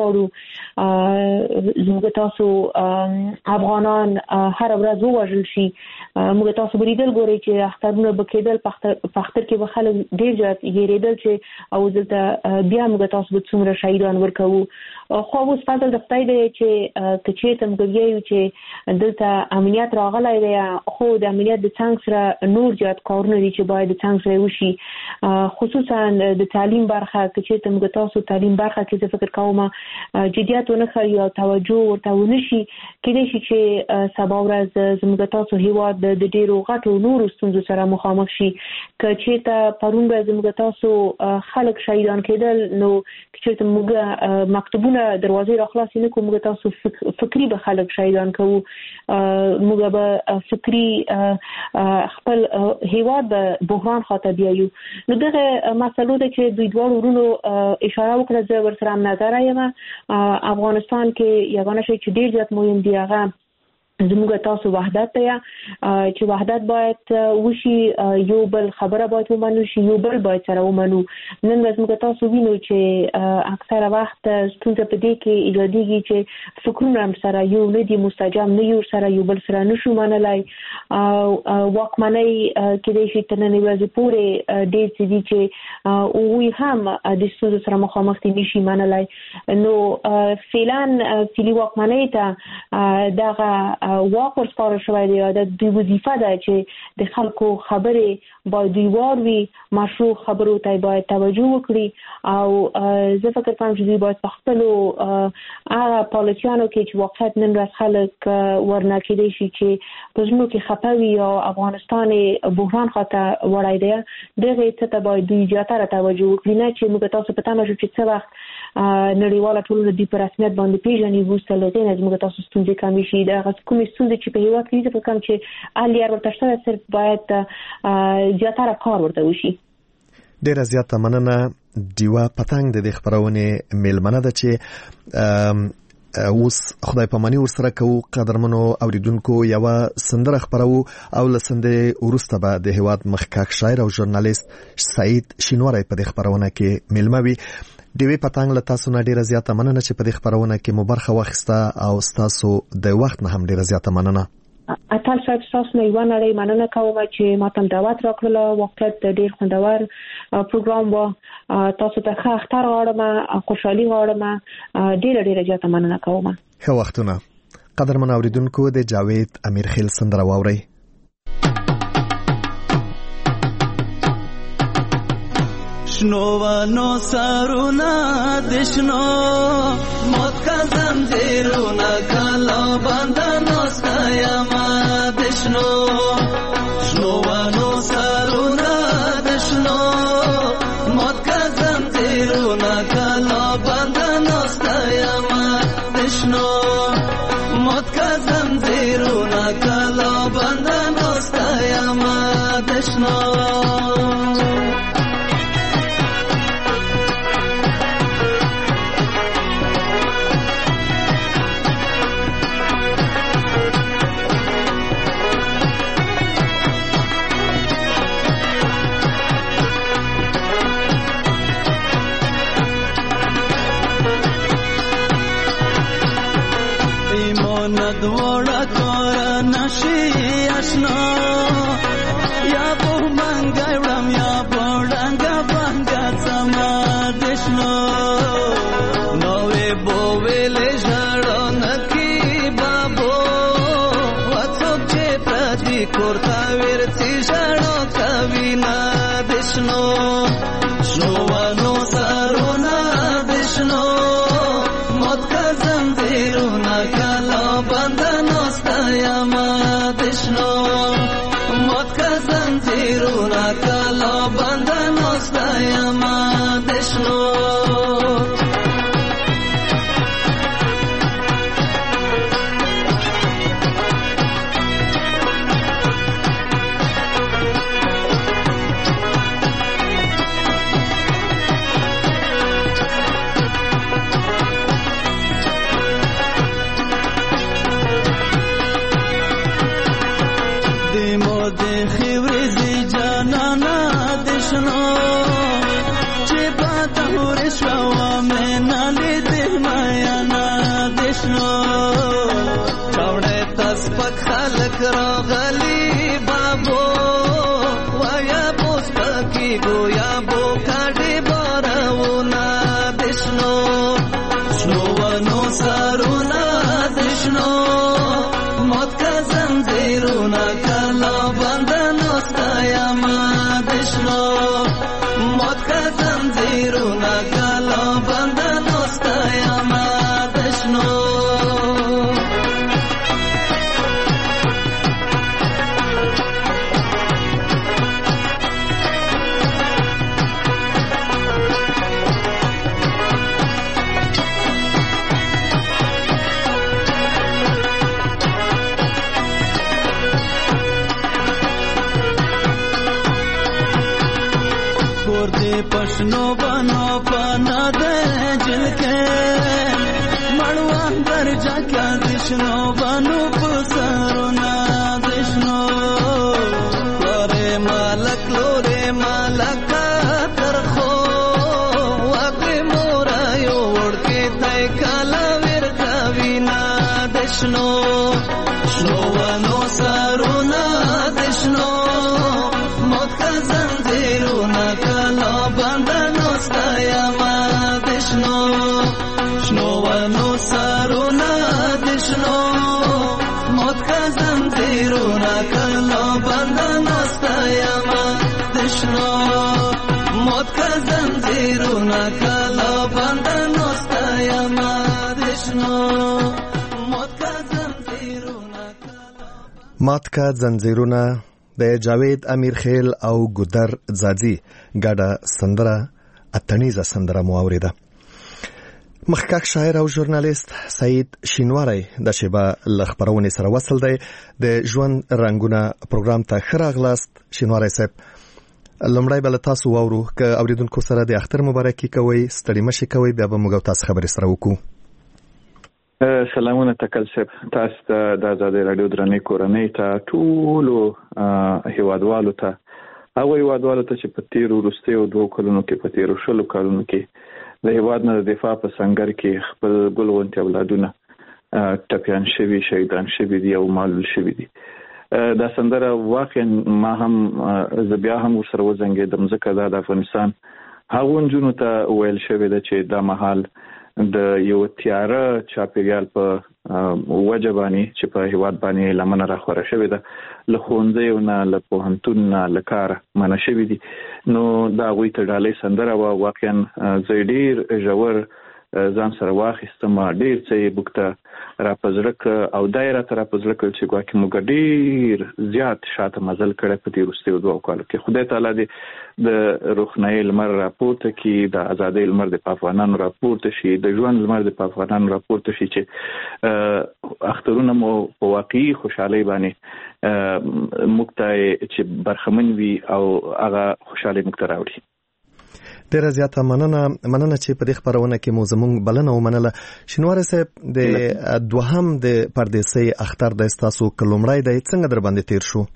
غواړو زموږ تاسو افغانان هر ورځ ووژل شي. موږ تاسو بریدل ګورئ چې اخترونه به کېدل، په اختر کې به خلک ډېر زیات یېرېدل چې او دلته بیا موږ تاسو به څومره شهیدان ورکوو. خو اوس فضل د خدای دی چې که چېرته موږ ویایو چې دلته امنیت راغلی دی، خو د امنیت د څنګ سره نور زیات کارونه دي چې باید د څنګ سره وشي، خصوصا د تعلیم برخه. که چېرته موږ تاسو تعلیم برخه کې زه فکر کوم جدیت ونه ښیي او توجه ورته ونه شي، کېدای شي چې سبا ورځ زموږ تاسو هیواد د ډېرو غټو نورو ستونزو سره مخامخ شي. که چېرته پرون ورځ زموږ تاسو خلک شهیدان کېدل، نو که چېرته موږ مکتوبونه دروازې راخلاصې نه کوو موږ تاسو فکري به خلک شهیدان کوو، موږ به فکري خپل هیواد به بحران خواته بیایو. نو دغه مسلو ده چې دوی دواړو ورونو اشاره وکړه، زه ورسره هم نظره یم. افغانستان کې یوانه شی چې ډېر زیات مهم دی هغه زموږ تاسو وحدت دی، چې وحدت باید وشي، یو بل خبره باید ومنو شي، یو بل باید سره ومنو. نن ورځ موږ تاسو وینو چې اکثره وخت ستونزه په دې کې ایجادېږي چې فکرونه هم سره یو نه دي، مستجاب نه یو سره یو بل سره نشو منلی. واکمنۍ کېدای شي تر نننۍ ورځې پورې ډېر څه دي چې هغوی هم د ستونزو سره مخامخ دي نشي منلی. نو فعلا فعلي واکمنۍ ته دغه واک ورسپارل شوی دی، د دوی وظیفه ده چې د خلکو خبرې باید دوی واوري، مشروع خبرو ته باید توجه وکړي. او زه فکر کوم چې دوی باید په خپلو هغه پالیسیانو کې چې واقعیت نن ورځ خلک ورنه کېدای شي چې په زړونو کې خفه وي یا افغانستان بحران خواته وړی دی، دغې څه ته باید دوی زیاتره توجه وکړي، نه چې موږ تاسو په تمه شو چې څه وخت نړیواله ټولنه دوی په رسمیت باندې پېژني، وروسته له هغې نه زموږ تاسو ستونزې کمې شي. دغه کومې ستونزې چې په هېواد کې دي فکر کوم چې اهلیار ورته شته، صرف باید زیاتره کار ورته وشي. ډېره زیاته مننه. دیوا پتنګ د دې خبرونې مېلمنه ده چې اوس خدای پاماني ورسره کوو. قدرمنو اوریدونکو یوه سندره خپرو او له سندرې وروسته به د هېواد مخکښ شاعر او ژورنالیست سعید شینواری په دې خپرونه کې مېلمه وي. دیوی پتنګ له تاسو نه ډیره زیاته مننه چې په دې خبرونه کې مو برخه واخیسته او تاسو د وخت نه هم ډیره زیاته مننه. اتل صاحب تاسو نه یو نړۍ مننه کوم چې ماته دعوت راکړل. وخت ډیر خوندور پروګرام و. تاسو ته ښه اختر غواړم، خوشحالي غواړم. ډیر ډیر زیاته مننه کوم. ښه وختونه. قدرمن اوریدونکو د جاوید امیرخیل سندره واورئ. شنوانو سارونا دشنو موت کا زنجیرونا کالا باندانو ستایما دشنو شنوانو سارونا دشنو موت کا زنجیرونا کالا باندانو ستایما دشنو موت کا زنجیرونا کالا باندانو ستایما دشنو دوڑا کورا نشی اشنا یا بو منگا وڑم یا بوڑنگا بانگا سما دشنو نوے بووے لے جڑو نکی بابو وڅوک چې پردي کورتا ورڅي جړو کوي نا دشنو شنوانو سارونه دشنو موت کا زنجیرونه کلا باندانو ستایما دشنو موت کا زنجیرونه کلا باندانو ستایما دشنو راغلی بابو ویا پوسپکی گویا بو کاٹی بارونا دشنو شنوانو سارونا دشنو موت کا زنجیرونا کلا باندانو ستایما دشنو موت کا زنجیرونا کلا باندانو ستایما دشنو पशनो बनो पाना दे जिनके मड़वान कर जाक्या दिशनो बनो पुसरो ना दिशनो लोरे मालक लोरे मालक तरखो वाके मोरायो उड़ के तय काला वीर कविना दिशनो शोवनो सारुना दिशनो मोत का जंजीरुना कला बांधनो स्तयमा दिशनो शोवनो सारुना दिशनो मोत का जंजीरुना कला बांधनो स्तयमा दिशनो मोत का जंजीरुना कला बांधनो स्तयमा दिशनो मोत का जंजीरुना مات کا زنجیرونه د جاوید امیرخیل او ګودر زادي ګډه سندره اتنیزه سندره مو اوریده. مخکښ شاعر او ژورنالیست سعید شینواری د شیبه لخبرونه سره وصل دی د ژوند رنگونه پروګرام ته خراغلاست. شینواری صاحب لمړی بل تاسو وورو ک اوریدونکو سره د اختر مبارکي کوي ستړي مشي کوي بیا به موږ تاسو خبرې سره وکړو. سلامونه تکل صاحب تاسو ته د آزادۍ رادیو درنې کورنۍ ته ټولو هیوادوالو ته او هیوادوالو ته چې په تیرو وروستیو دوه کلونو کې په تیرو شلو کلونو کې د هیواد نه د دفاع په سنگر کې خپل ګل غونډې اولادونه ټپيان شوي شهیدان شوي دي او معلول شوي دي. دا سندره واقعا ما هم زبیا هم ورسره وزنګېدم ځکه دا د افغانستان هغو نجونو ته ویل شوی ده چې دا مهال د یو تیاره چاپیریال په وجه باندې چې په هیواد باندې لمنه راخوره شوې ده له ښوونځیو نه له پوهنتون نه له کاره منع شوي دي. نو د هغوی ته ډالۍ سندره وه. واقعا زه ډېر ژور ځان سره واخیستم، ډېر څه یې موږ ته را په زړه کړه او دا یې راته را په زړه کړل چې ګواکې موږ ډېر زیات شاته مزل کړی په دې وروستیو دوو کالو کې. خدای تعالی دې د روښنایۍ لمر راپورته کړي، د ازادۍ لمر دې په افغانانو راپورته شي، د ژوند لمر دې په افغانانو راپورته شي چې اخترونه مو په واقعي خوشحالۍ باندې موږ ته چې برخمن وي او هغه خوشحالۍ موږ ته راوړي. ډیره زیاته مننه مننه چې په دې خبرونه کې مو زموږ بلنه ومنله. شینواری صاحب د دوهم د پردیسۍ اختر د ستاسو کلومړی دی څنګه در باندې تیر شو؟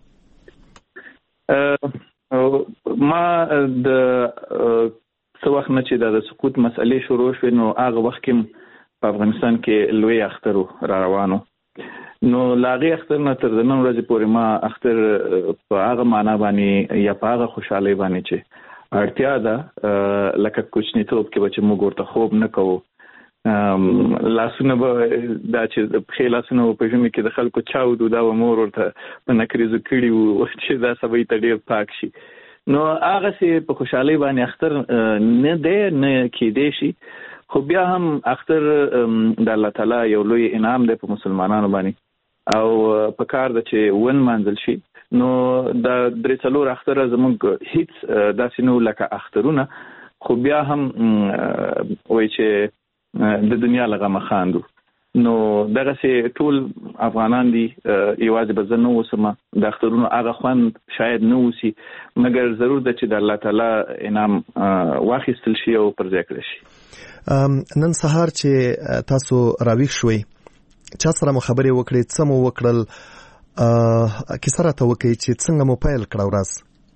ما د څه وخت نه چې د سقوط مسئلې شروع شوې نو هغه وخت کې په افغانستان کې لوی اختر را روانو. نو لاغي اختر نه تر نن ورځې پورې ما اختر په هغه معنا باندې یا په هغه خوشحالۍ باندې چې اړتیا ده لکه کوچنیتوب کې به چې موږ ورته خوب نه کوو، لاسونه به دا چې پښې لاسونه به په ژمي کې د خلکو چاودو دا به مور ورته په نکریزو کړي وو چې دا سبا ته ډېر پاک شي. نو هغسې په خوشحالۍ باندې اختر نه دی نه کېدی شي، خو بیا هم اختر د الله تعالی یو لوی انعام دی په مسلمانانو باندې او په کار ده چې ونمانځل شي. نو د درې څلور اختره زموږ هیڅ داسې نه لکه اخترونه، خو بیا هم وایي چې د دنیا له غمه خاندو. نو دغسې ټول افغانان دي، یوازې به زه نه اوسم، د اخترونو هغه خوند شاید نه اوسي، مګر ضرور ده چې د الله تعالی انعام واخیستل شي او پر ځای کړی شي. نن سهار چې تاسو راویښ شوئ چا سره مو خبرې وکړې، څه مو وکړل؟ کیسه راته وکړئ چې څنګه مو پیل کړه ورځ؟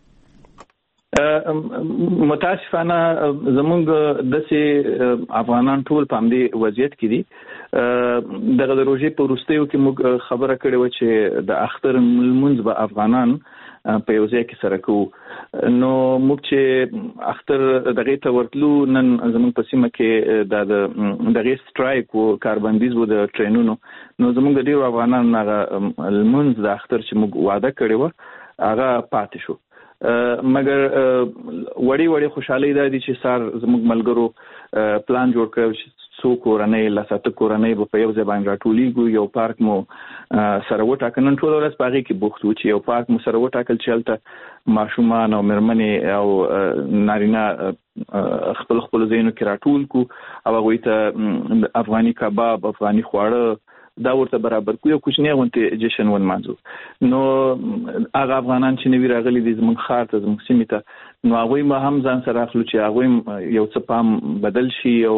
متاسفانه زموږ داسې افغانان ټول په همدې وضعیت کې دي. دغه د روژې په وروستیو کې موږ خبره کړې وه چې د اختر لمونځ به افغانان په یو ځای کې سره کوو. نو موږ چې اختر دغې ته ورتلو، نن زموږ په سیمه کې د دغې سټرایک و، کاربندیز و د ټرینونو، نو زموږ د ډېرو افغانانو هغه لمونځ د اختر چې موږ واده کړې وه هغه پاتې شو. مګر وړې وړې خوشحالۍ دا دي چې سار زموږ ملګرو پلان جوړ کړ چې څو کورنۍ لساته کورنۍ به په یو ځای باندې راټولېږو، یو پارک مو سره وټاکل. نن ټوله ورځ په هغې کې بوخت وو چې یو پارک مو سره وټاکل چې هلته ماشومان او مېرمنې او نارینه خپل خپل ځایونو کې راټول کړو او هغوی ته افغاني کباب، افغاني خواړه دا ورته برابر کو، یو کوچنی غونډه جشن ونمانځو. نو هغه افغانان چې نوی راغلي دي زموږ ښار ته، زموږ سیمې ته، نو هغوی ما هم ځان سره اخلو چې هغوی یو څه پام بدل شي او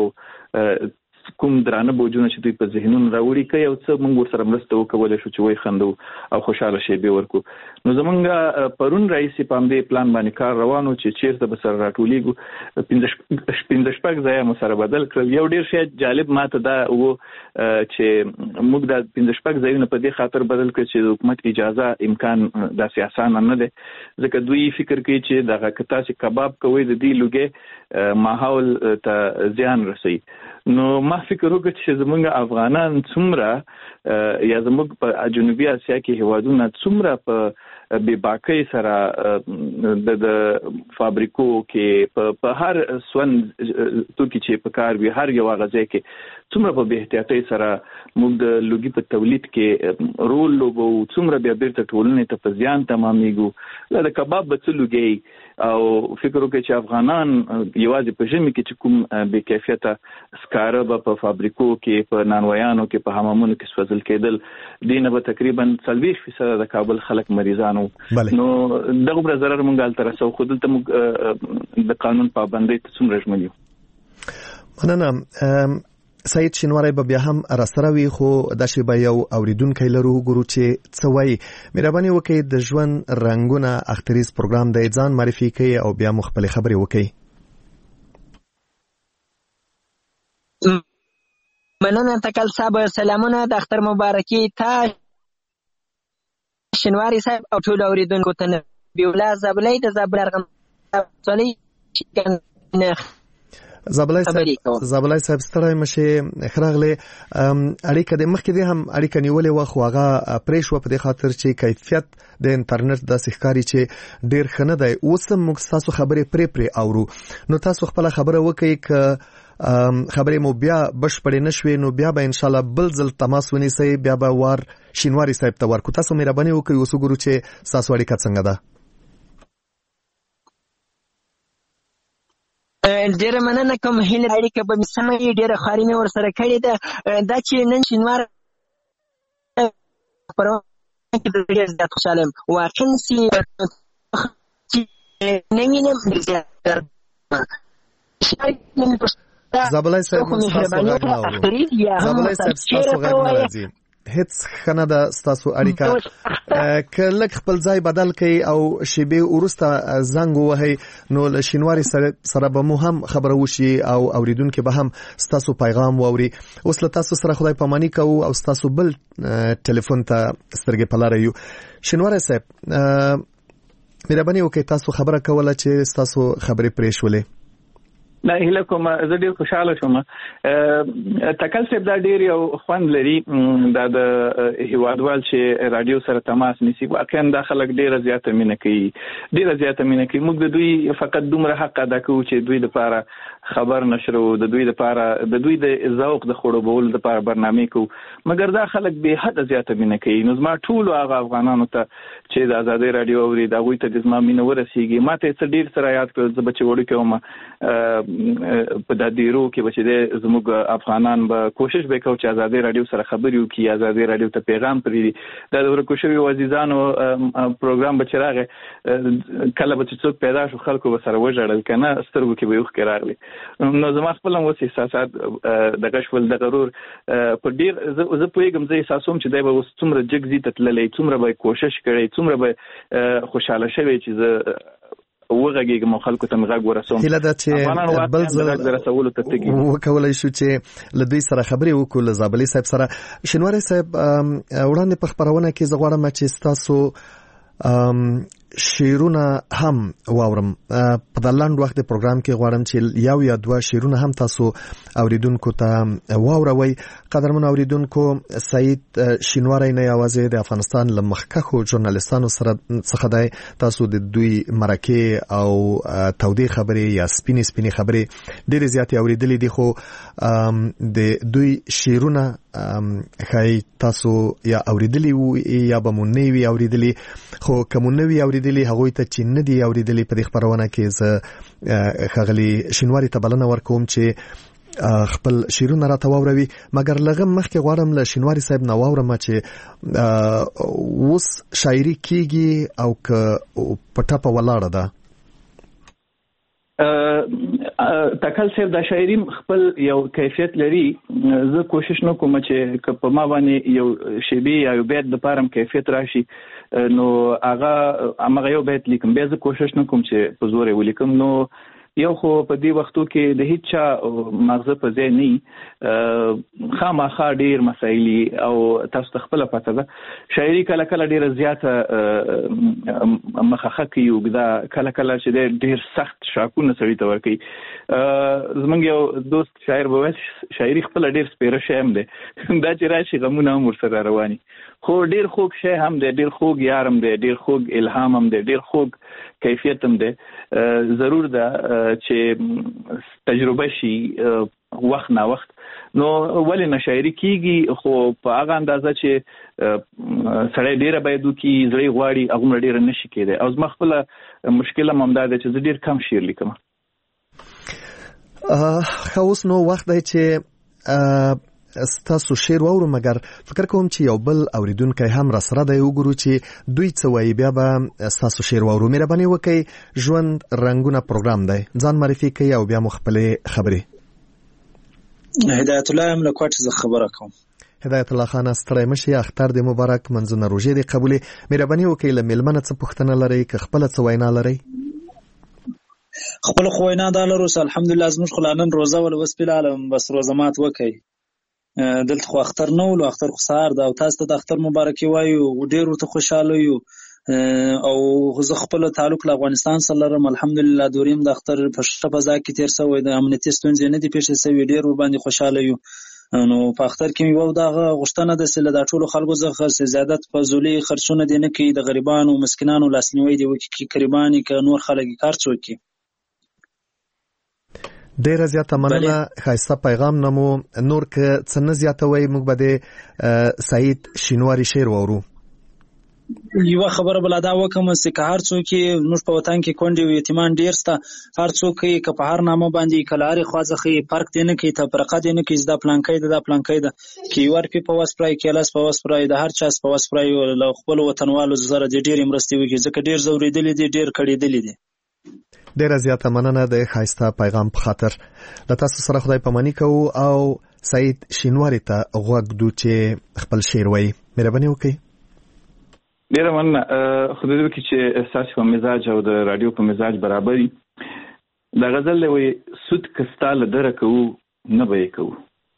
کوم درانه بوجونه چې دوی په ذهنونو راوړي که یو څه موږ ورسره مرسته وکولی شو چې وایي خندو او خوشحاله شیبې ورکړو. نو زموږ پرون راهیسې په همدې پلان باندې کار روان و چې چېرته به سره راټولېږو. پنځه شپږ ځایه مو سره بدل کړل. یو ډېر شی جالب ما ته دا و چې موږ دا پنځه شپږ ځایونه په دې خاطر بدل کړل چې د حکومت اجازه امکان داسې اسانه نه دی، ځکه دوی فکر کوي چې دغه که تاسې کباب کوئ د دې لوګۍ ماحول ته زیان رسوي. نو ما فکر وکړ چې زموږ افغانان څومره یا زموږ په جنوبي اسیا کې هیوادونه څومره په بې باکۍ سره د فابریکو کې په هر سوند توکي چې په کار وي هر یو هغه ځای کې څومره په بې احتیاطۍ سره موږ د لوګي په تولید کې رول لوبو، څومره بیا بیرته ټولنې ته په زیان تمامېږو. د کباب به څه لوګي او فکر وکړئ چې افغانان یوازې په ژمي کې چې کوم بې کیفیته سکاره به په فابریکو کې، په نانوایانو کې، په حمامونو کې سوځل کېدل، دې نه به تقریبا څلوېښت فیصده د کابل خلک مریضان وو. نو دغه ضرر موږ هلته رسوو، خو دلته موږ د قانون پابندۍ ته څومره ژمن یو. مننه. سعید شینواری به بیا هم راسره وي، خو دا شی به یو اوریدونکی لرو ګورو چې څه وایي. مهرباني وکړئ د ژوند رنګونه اختریز پروګرام دی ځان معرفي کړئ او بیا مو خپلې خبرې وکړئ. مننه تکل صاحب، سلامونه د اختر مبارکي تا شینواري صاحب او ټول اوریدونکو ته. نبی الله زابلی د زابل ارغنداب زابلی صاحب زابلی صاحب ستړی مشه خراغله اړیکه د مخکې دې هم اړیکه نیولې و خو هغه پرې شو په دې خاطر چې کیفیت د انټرنیټ د سخکاری چې ډیر خنه دی. اوس موږ تاسو خبرې پرې پرې اورو، نو تاسو خپل خبره وکړئ ک خبرې مو بیا بشپړې نشوي نو بیا به ان شاء الله بل ځل تماس ونیسئ، بیا به وار شینواري صاحب ته ورکو. تاسو مهرباني وکړئ اوس وګورو چې تاسو اړیکه څنګه ده. ډیره مننه کوم، هیله اړیکه به مې سمه وي، ډیره خواري مې ورسره کړې ده. دا چې نن شینوار خپرونه کې ډېر زیات خوشحاله یم، واقعا چې نه وینم زابلی صاحب تاسو غږ نه اورو. زابلی صاحب تاسو غږ نه راځي، هیڅ خنه ده ستاسو اړیکه. که لږ خپل ځای بدل کړئ او شیبې وروسته زنګ ووهئ نو له شینواري سره به مو هم خبره وشي او اوریدونکي به هم ستاسو پیغام واوري. اوس له تاسو سره خدای پاماني کوو او ستاسو بل ټلیفون ته سترګې په لاره یو. شینواري صاحب مهرباني وکړئ، تاسو خبره کوله چې ستاسو خبرې پرې شولې. نه هیله کوم، زه ډیر خوشاله شوم. تکل صاحب دا ډیر یو خوند لري دا د هیوادوال چې رادیو سره تماس نیسي. واقعا دا خلک ډیره زیاته مینه کوي، ډیره زیاته مینه کوي. موږ د دوی فقط دومره حق ادا کوو چې دوی لپاره خبر نشرو، د دوی لپاره د دوی د ذوق د خړوبولو لپاره برنامه کوو، مګر دا خلک به حد زیاته مینه کوي. نو زما ټول هغه افغانانو ته چې د آزادۍ رادیو اوري دا غوي ته د زما مینه ورسیږي. ماته څه ډیر سره یاد کړل زه بچ وړو کوم په د دیرو کې بچ دې زموږ افغانان به کوشش وکړو چې آزادۍ رادیو سره خبرې وکړي، آزادۍ رادیو ته پیغام پرې دا د ورکوشوي عزیزانو پروګرام بچراغه کله به څوک پیدا شو خلکو به سره وژړل کنه سترګو کې به یو ښکار راغلی. نو زما خپل هم وسې احساسات د غشول د غرور په ډیر زه پوهیږم، زه احساسوم چې دی به اوس څومره جګزي ته تللی، څومره به کوشش کړی، څومره به خوشحاله شوی چې زه وغږیږم خلکو ته غږ ورسوم. هیله ده چې بل ځل وکولای شو چې له دوی سره خبرې وکړو، له زابلي صاحب سره. شینواري صاحب وړاندې په خبرونه کې زه غواړم چې تاسو شیرونه هم واورم په د لاند وخت د پروګرام کې غواړم چې یو یا دوه شیرونه هم تاسو اوریدونکو ته واوروي. قدرمن اوریدونکو، سعید شینواری نه یوازې د افغانستان له مخکښو ژورنالیستانو سره څخه دی، تاسو د دوی مرکه او تودې خبرې یا سپینې سپینې خبرې ډېرې زیاتې اوریدلې دي، خو د دوی شیرونه خای تاسو یا اوریدلی وو یا به مونږ نه وی اوریدلی، خو کوم نه وی اوریدلی هغه ته چې نه دی اوریدلی په دې خبرونه کې ز خغلی شینواری ته بلنه ورکوم چې خپل شیرونه را تواوروي. مګر لغه مخکې غواړم له شینواری صاحب نو واورم چې اوس شاعري کیږي او ک پټه په ولاړه ده. تکل صاحب دا شاعري خپل یو کیفیت لري. زه کوشش نکوم چې په ما باندې یو شیبي یا یو بیت د پارم کیفیت راشي نو هغه هغه یو بیت لیکم، بیا زه کوشش نکوم چې په زور ولیکم. نو یو خو په دې وختو کې د هیڅ مغزه په ځای نه خامخا ډیر مسایلی او تاسو خپل پته ده شاعري کله کله ډیره زیاته مخخه کوي او دا کله کله چې ډیر سخت شاکونه سړی ته ورکي. زمونږ یو دوست شاعر به شاعري خپل ډیر سپیره شیم دی دا چې راشي غمونه هم ورسره رواني، خو ډیر خوږ شی هم دی، ډیر خوږ یارم دی، ډیر خوږ الهام هم دی، ډیر خوږ کیفیت هم دی. ضرور ده چې تجربه شي وخت نه وخت، نو ولې نه شاعري کیږي، خو په هغه اندازه چې سړی ډیره باید وکړي زړی غواړي هغومره ډیره نشي کېدی. او زما خپله مشکل هم همدا دی چې زه ډیر کم شعر لیکم. ښه اوس نو وخت دی چې ستاسو شعر واورو، مګر فکر کوم چې یو بل اوریدونکی هم را سره دی، وګورو چې دوی څه وایي، بیا به ستاسو شعر واورو. مهرباني وکړئ، ژوند رنګونه پروګرام دی، ځان معرفي کوئ او بیا مو خپلې خبرې. هدایت الله یم له کوټې څخه خبره کوم. هدایت الله خان ستړی مشي، اختر دې مبارک، منځونه روژې دې قبولې. مهرباني وکړئ له میلمنه څه پوښتنه لرئ که خپله څه وینا لرئ؟ خپله خو وینا دا لرو چې الحمدلله زموږ خو لا نن روژه وله، اوس فلحال بس روژه مات وکئ. دلته خو اختر نه ولو اختر خو سهار ده او تاسو ته د اختر مبارکي وایو ډېر ورته خوشاله یو او زه خپل تعلق له افغانستان سره لرم الحمدلله دوریم د اختر په ښه فضا کې تیر شوی د امنیتي ستونزې نه دي پیښې شوي ډېر ور باندې خوشاله یو نو په اختر کې یو دغه غوښتنه ده چې له ټولو خلکو څخه زیادت فضولي خرچونه دي نه کوي د غریبانو مسکینانو لاسنیوي دی وکړي قرباني که نور خلک کار څوکي ډیر زیاته مننه خاصه پیغام نمو نور که څنګه زیاتوي موږ به د سعید شینواری شعر وورو یو خبره بل دا وکم چې که هر څوک موږ په وطن کې کونډې او یتیمان ډیر سته هر څوک که په هر نامه باندې کلاري خوازخي فرق دی نه کوي ته فرق دی نه کوي دا پلانکې ده دا پلانکې ده کې ور په پوس پرای کې لاس پوس پرای د هر چاس پوس پرای له خپل وطنوالو زره د ډیر مرستي وکړي ځکه ډیر زوریدلې دي ډیر کړي دي دي ډیر زیاته مننه د خاصه پیغام په خاطر د تاسو سره خدای پاماني کوو او سعید شینواری ته غوږ دو چې خپل شعر وایي مهرباني وکړئ ډیر مننه خدای دې وکړي چې احساس په مزاج او د رادیو په مزاج برابري د غزل وي سود کستاله درکو نه به کوو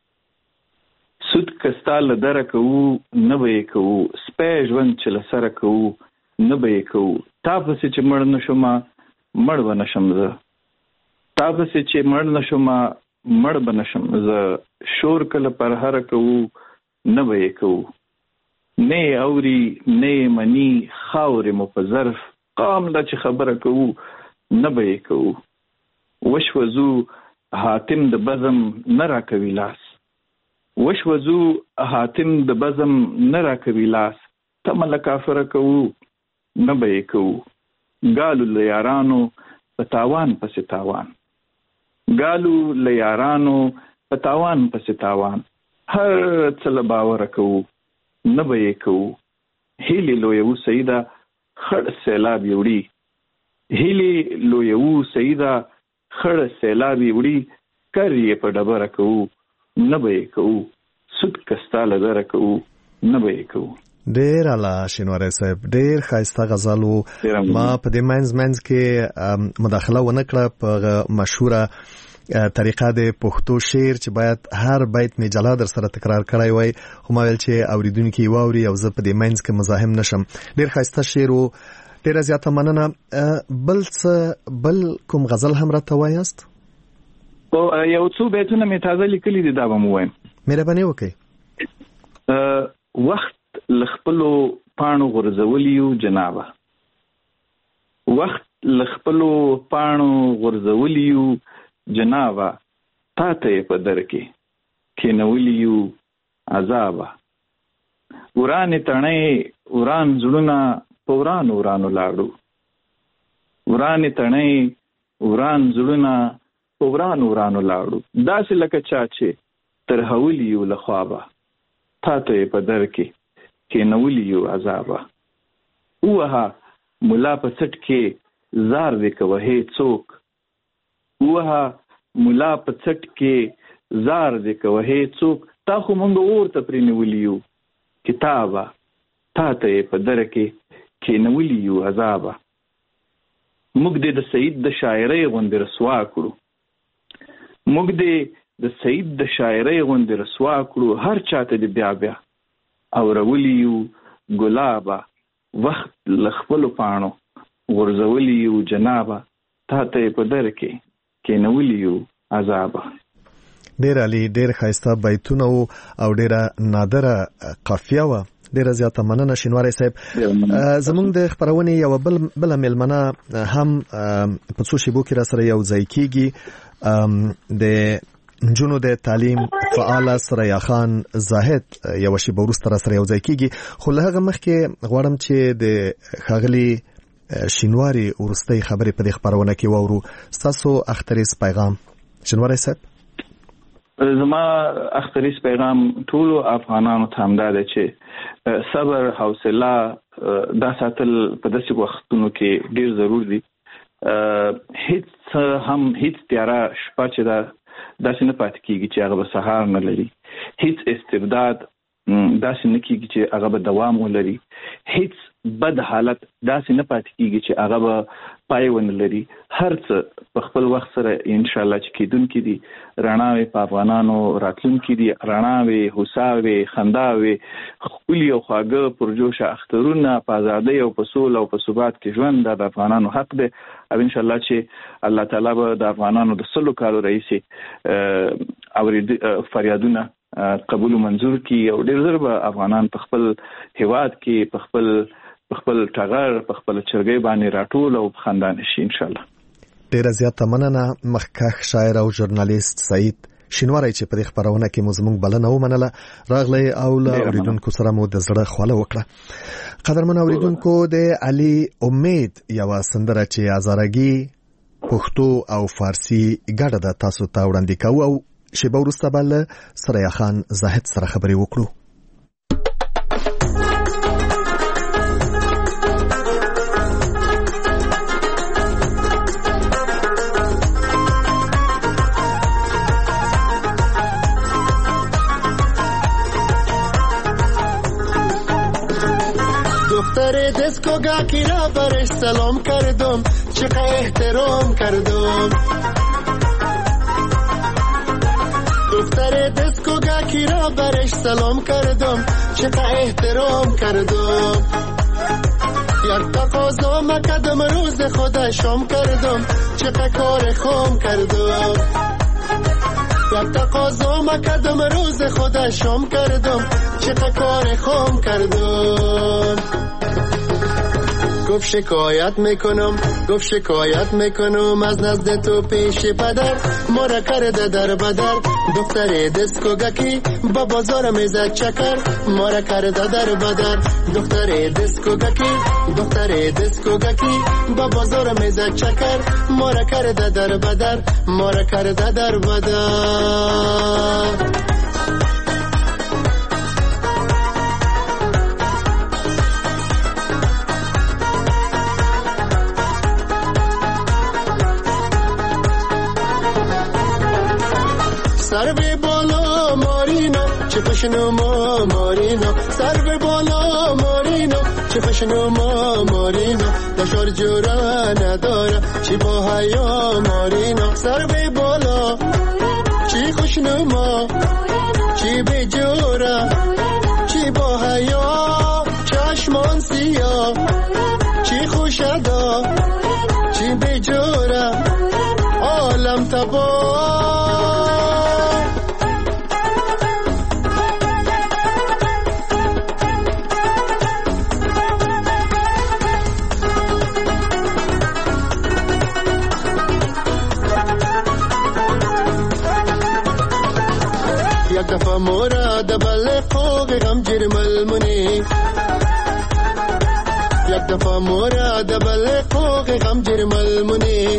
سود کستاله درکو نه به کوو سپېژ ون چې لسره کوو نه به کوو تاسو چې مړ نشم مړ بنشم زه تاسو چې مړ نشم مړ بنشم زه شور کله پر هر کوو نه به کوو نه اوري نه منی خاور مو په ظرف قام د چې خبره کوو نه به کوو وشوزو حاتم د بزم نه را کوي لاس وشوزو حاتم د بزم نه را کوي لاس تمل کافر کوو نه به کوو ګالو لیارانو په تاوان پسې تاوان ګالو لیارانو په تاوان پسې تاوان هر څه باور کوو نه به کوو هیلې لویو سیدا خړ سیلاب یوړي هیلې لویو سیدا خړ سیلاب یوړي کړی په ډبره کوو نه به کوو سود کستاله در کوو نه به کوو ډیر اعلی شینواری صاحب ډیر خاصه غزل ما په دې منځ منځ کې مداخله ونه کړه په مشهوره طریقه د پښتو شعر چې باید هر بیت می جلا در سره تکرار کړای وای خو ما ویل چې اوریدونکو واوري او زه په دې منځ کې مزاحم نشم ډیر خاصه شعر او ډیر زیاته مننه بل څه بل کوم غزل هم راته وایاست او یو څو بیتونه می تازه لیکلي دي دا به مو وایم مهرباني وکړئ وخت لخپلو پانو غرزولیو جنابه وخت لخپلو پانو غرزولیو جنابه تا ته په در کې کینولیو عذابه وران تڼې وران زړونه پوران ورانو لاړو وران تڼې وران زړونه پوران ورانو لاړو داسې لکه چا چې تر هولیو لخوابه تا ته په در کې کینولیو عذابه اوها ملا په سټ کې زار دې کوه څوک وها مولا په څټ کې زار دې کوه څوک تا خو مونږ ورته پرېنولیو کتابه تا ته په در کې کینولیو عذابه موږ دې د سعید د شاعرۍ غوندې رسوا کړو موږ دې د سعید د شاعرۍ غوندې رسوا کړو هر چاته دې بیا بیا او رولیو ګلابه وخت لخپلو پاڼو غرزولیو جنابه تا ته په در کې کینولیو عذاب ډیر علي ډیر خاصه بیتونه او ډیر نادره قافیه و ډیر زیاته مننه شینواری صاحب زمونږ د خبرونه یو بل بل ملمنه هم په څو شیبو کې را سره یو ځای کیږي د جنو د تعلیم فعال سریا خان زاهد یو شی بورست را سره یو ځای کیږي خو له هغه مخکې غواړم چې د خاغلی شینواری ورستۍ خبرې په دې خبرونه کې وورو تاسو اختریز پیغام شینواری صاحب زما اختریز پیغام ټول افغانانو ته همدا ده چې صبر حوصله دا ساتل په داسې وختونو کې ډیر ضرور دي هیڅ هم هیڅ تیاره شپه چې دا داسې نه پاتې کیږي چې هغه به سهار نه لري هیڅ استبداد داسې نه کیږي چې هغه به دوام ولري. هیڅ بد حالت داسې نه پاتې کیږي چې هغه به پای ونه لري. هر څه په خپل وخت سره ان شاء الله چې کیدونکي دي. رڼاوي په افغانانو راتلونکي دي، رڼاوي، هوساوي، خنداوي، خپلي او خواږه پرجوشه اخترونه په ازادۍ او په سوله او په ثبات کې ژوند د افغانانو حق دی. او ان شاء الله چې الله تعالی به د افغانانو د سلو کالو رئیسي او فریادونه قبول او منزور کی او ډیر زر به افغانان په خپل هیواد کې په خپل په خپل ټغر په خپل چرګۍ باندې راټول او خندان شي ان شاء الله. ډیر زیاته مننه مخکښ شاعر او ژورنالیست سعید شینواری چې په خبرونه کې مزمن بلنه ومنله راغلی او له اوریدونکو سره مو د زړه خواله وکړه. قدرمن اوریدونکو د علي امید یو سندره چې ازارګي پښتو او فارسی ګډه د تاسو ته وړاندې کوو او شیبه وروسته بل سریا خان زاهد سره خبرې وکړو. دختر دستگاه کی را برش سلام کردم چقدر احترام کردم. دختر دستگاه کی را برش سلام کردم چقدر احترام کردم. یک تقاضا مکدم روز خدا شام کردم چقدر کار خام کردم. یک تقاضا مکدم روز خدا شام کردم چقدر کار خام کردم. گفت شکایت میکنم گفت شکایت میکنم از نزد تو پیش پدر ما را کرده در بدر. دختر دستگاهی با بازار میزد چکر ما را کرده در بدر. دختر دستگاهی دختر دستگاهی با بازار میزد چکر ما را کرده در بدر ما را کرده در بدر. سر به بالا مارینو چه پشنو ما مارینو سر به بالا مارینو چه پشنو ما مارینو دشار جورا نداره چی با حیا مارینو سر به بالا چی خوشنو ما چی به جورا چی با حیا چشمان سیاه چی خوشدا چی به جورا عالم تبا. یک دفعه مورا دبل خوق غم جرمل منی یک دفعه مورا دبل خوق غم جرمل منی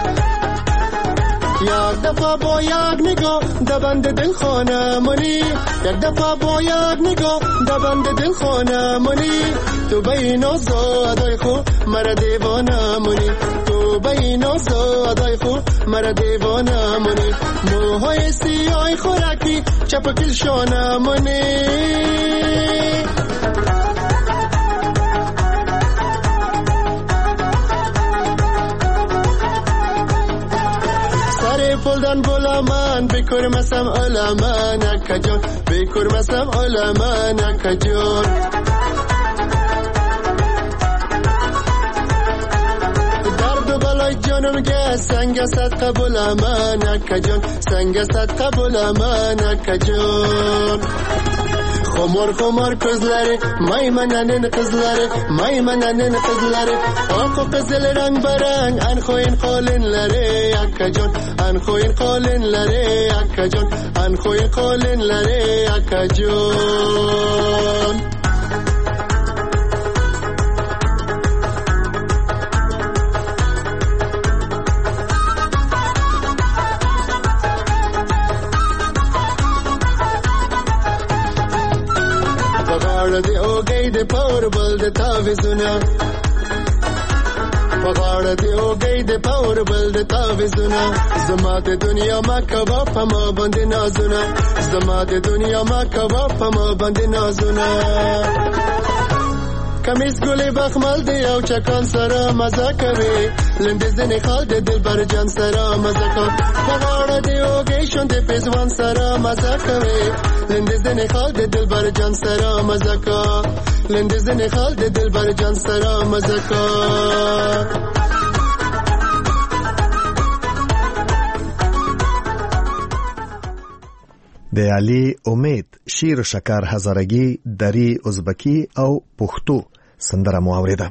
یک دفعه با یک نگاه دبند دل خانه منی یک دفعه با یک نگاه دبند دل خانه منی تو بین آزادای خو مرا دیوانه منی تو بین آزادای خو مرا دیوانه منی موهای سیاه خورکی چپکل شانه منی سر پلدن بولا من بکر مسم علما نکا جان بکر مسم علما نکا جان. جانم گه سنگ صد قبول ما نکا جان سنگ صد قبول ما نکا جان. خمار خمار کزلاره مای مننن قزلاره مای مننن قزلاره آقا قزل رنگ برنگ ان خوین قالن لره اکا جان ان خوین قالن لره اکا جان ان خوین قالن لره اکا جان. دی اوگی دی پاور بل دی تاویزونه په غاړه دی اوږی د باور بل د تاویزونه زما د دنیا ما کوه په ما باندې نازونه زما د دنیا ما کوه په ما باندې نازونه کمیس ګلې بخمل دی او چکان سره مزه کوي لندې ځنې خال د دلبر جان سره مزه کوي په غاړه دی اوږی شونډې پېزوان سره مزه کوي لندې ځنې خال د دلبر جان سره مزه کوي لندې ځنې خال د دلبر جان سره مزه کوي د علي امید شیر و شکر هزارگی دری ازبکی او پښتو سندره مو اوریده.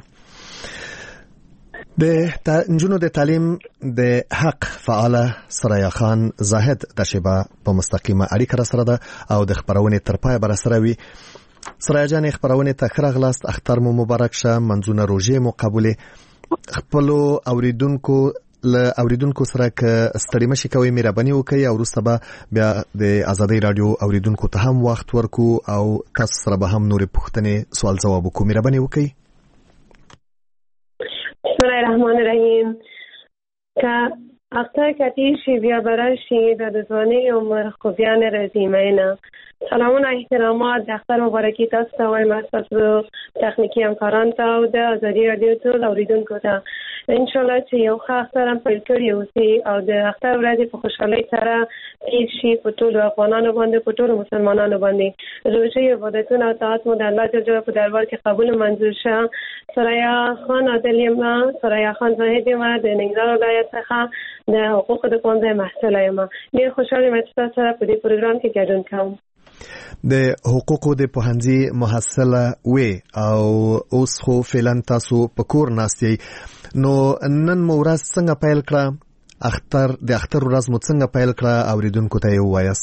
د نجونو د تعلیم د حق فعال سریا خان زاهد د شبا په مستقیمه اړیکه سره ده او د خبرونې تر پای بر سره وي. سریا جان خبرونې ته خرغلاست اختر مو مبارک شه منځونه روزه مو قبول خپل اوریدونکو ل اوریدونکو سره ک ستړي مشي کوي مهرباني وکړئ او وروسته به بیا د آزادۍ رادیو اوریدونکو ته هم وخت ورکو او تاسو سره به هم نورې پوښتنې سوال ځواب وکړو مهرباني وکړئ. بسم الله الرحمن الرحیم. که اختر کتیر شی بیا برشی در دوانی عمر خوبیان رزیمینه سلامون احترامات د اختر مبارکی تاسو ته وایم تاسو تخنیکی همکاران ته او د آزادۍ رادیو ټول اوریدونکو ته ان شاء الله چې یو ښه اختر هم پیل کړی اوسي او د اختر ورځ په خوشحالۍ سره تیر شي په ټولو افغانانو باندې په ټولو مسلمانانو باندې روژې عبادتونه او طاعت مو د الله جل جلاله په دربار کې قبول منظور شه. سریا خان عادل یم سریا خان زاهد یم د ننګرهار ولایت څخه د حقوق د پوهنځي محصله یم. ډېر خوشحاله یم چې تاسو سره په دې پروګرام کې ګډون کوم. د حقوقو د پوهنځي محصله وي او اوس خو فعلا تاسو په کور ناستئ نو نن مو ورځ څنګه پیل کړه اختر د اختر ورځ مو څنګه پیل کړه اوریدونکو ته یې ووایاست.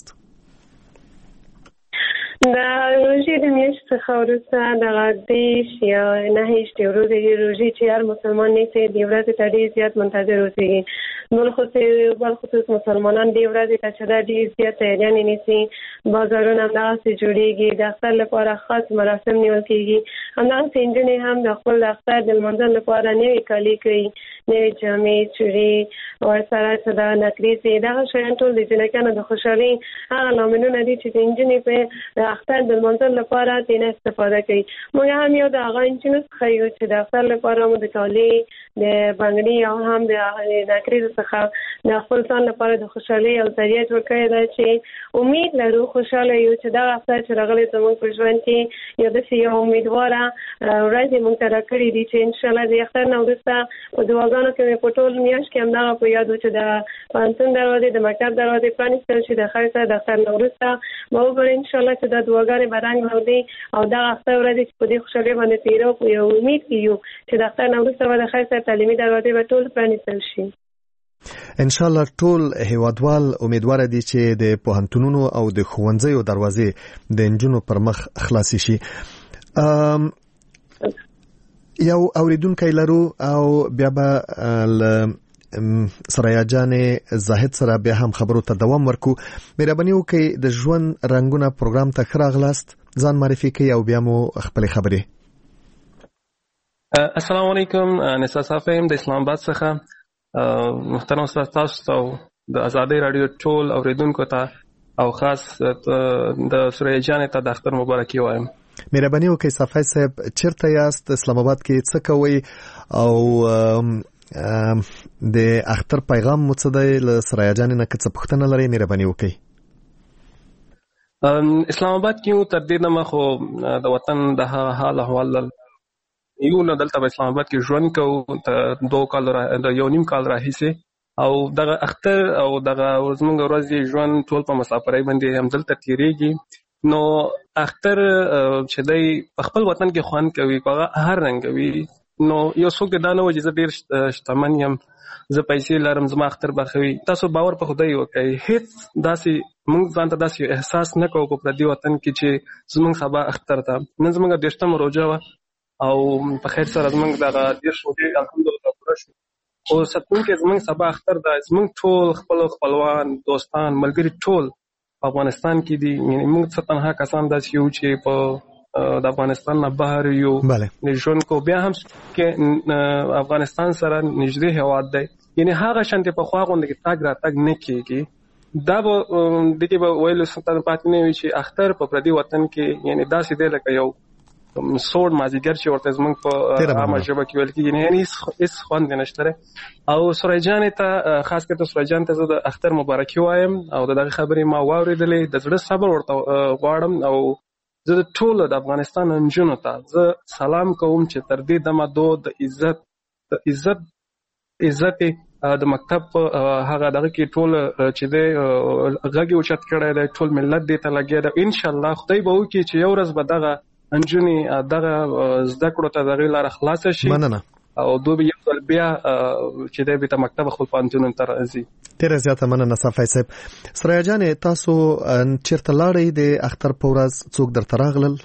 د روژې د میاشتې څخه وروسته دغه دېرش یا نهه ورځې روژې چې هر مسلمان نیسي دې ورځې ته ډېر زیات منتظر اوسېږي. بالخصوص مسلمانان دې ورځې ته چې دا ډېر زیات تیاریانې نیسي بازارونه همدغسې جوړېږي د اختر لپاره خاص مراسم نیول کېږي. همدغسې نجونې هم د خپل د اختر د لمانځه لپاره نوې کالي کوي نوې جامې چوړې ورسره چې دا نکریزې دغه شیان ټول د جنکیانو د خوشحالۍ هغه لاملونه دي چې د نجونې په اختر د لمانځه لپاره ترې استفاده کوي. موږ هم یو د هغه نجونو څخه یو چې د اختر لپاره مو د کالي د بنګړي او هم د نکریزو څخه د خپل ځان لپاره د خوشحالۍ او ذریعه جوړ کړې ده چې امید لرو خوشحاله یو چې دغه اختر چې راغلی زموږ په ژوند کې یو داسې یو امیدواره ورځې موږ ته راکړې دي چې انشاءالله د اختر نه وروسته په دعاګانو کې مې په ټول میاشت کې همدغه په یاد و چې د پوهنتون دروازې د مکتب دروازې پرانیستل شي د خیر سره د اختر نه وروسته به وګورو انشاءالله چې دا دعاګانې به رنګ راوړي او دغه اختر ورځې چې په دې خوشحالۍ باندې تېرو په یو امید کې یو چې د اختر نه وروسته به د خیر سره تعلیمي دروازې به ټول پرانیستل شي. ان شاء الله ټول هیوادوال امیدوار دي چې د پوهنتونونو او د ښوونځیو دروازې د نجونو پر مخ خلاص شي. یو اوریدونکو لرو او بیا به سریا جان زاهد سره بیا هم خبرو ته دوام ورکو. مهرباني وکړئ د ژوند رنگونه پروګرام ته خراغلاست ځان معرفي کړئ او بیا مو خپل خبرې. السلام علیکم نثار صافی د اسلام آباد څخه. محترم استاد تاسو ته د آزادۍ رادیو ټول اوریدونکو ته او خاص د سریا جان ته د اختر مبارکي وایم. مهرباني وکړئ صافی صاحب چیرته یاست اسلام آباد کې څه کوئ او د اختر پیغام مو څه دی له سریا جان نه که څه پوښتنه لرئ مهرباني وکړئ. اسلام آباد کې تر دې دمه خو د وطن د حال احوال یو نه دلته په اسلام آباد کې ژوند کوو دوه کال د یو نیم کال راهیسې او دغه اختر او دغه زموږ ورځې ژوند ټول په مسافرۍ باندې همدلته تېرېږي. نو اختر چې دی په خپل وطن کې خوند کوي هغه هر رنګ کوي. نو یو څوک دا نه و چې زه ډېر شتمن یم زه پیسې لرم زما اختر به ښه وي. تاسو باور په خدای وکړئ هېڅ داسې موږ ځان ته داسې احساس نه کوو په پردي وطن کې چې زموږ سبا اختر ته. نن زموږ دېرشتمه روژه وه او په خیر سره زموږ دغه دېرش روژې الحمدلله پوره شو. خو ساتونکي زموږ سبا اختر ده. زموږ ټول خپل خپلوان دوستان ملګري ټول په افغانستان کې دي. یعنې موږ څه تنها کسان داسې یو چې په د افغانستان نه بهر یو د ژوند کو بیا هم کې افغانستان سره نږدې هواد دی یعنی هغه شانتي په خوا غونډه کې تاګ را تاګ نه کیږي دا به دغه به ویل ستاسو پاتې نه وي چې اختر په پردي وطن کې یعنی داسې دی لکه یو سوړ مازیګر چې ورته زمونږ په عامه ژبه کې ویل کېږي یعنی هیڅ خوند نشته او سورای جان ته خاص کر سورای جان ته زه د اختر مبارکي وایم او دغه خبرې ما واورېدلې د زړه صبر ورته غواړم او زه د ټول د افغانستان نجونو ته زه سلام کوم چې تر دې دمه دو د عزت د عزت عزت د مکتب هغه دغه کې ټول چې د غږی اوچت کړی دی ټول ملت دې ته لګیا دی ان شاء الله خدای به وکړي چې یو ورځ به دغه انجونی دغه زده کړو ته دغه لار خلاص شي مننه او دوی یو ځل بیا چې د بیت مکتب خپل پانتون تر ازي تیر زیاته مننه صفای صاحب سریا جان تاسو چیرته لاړې د اختر پورز څوک در تراغلل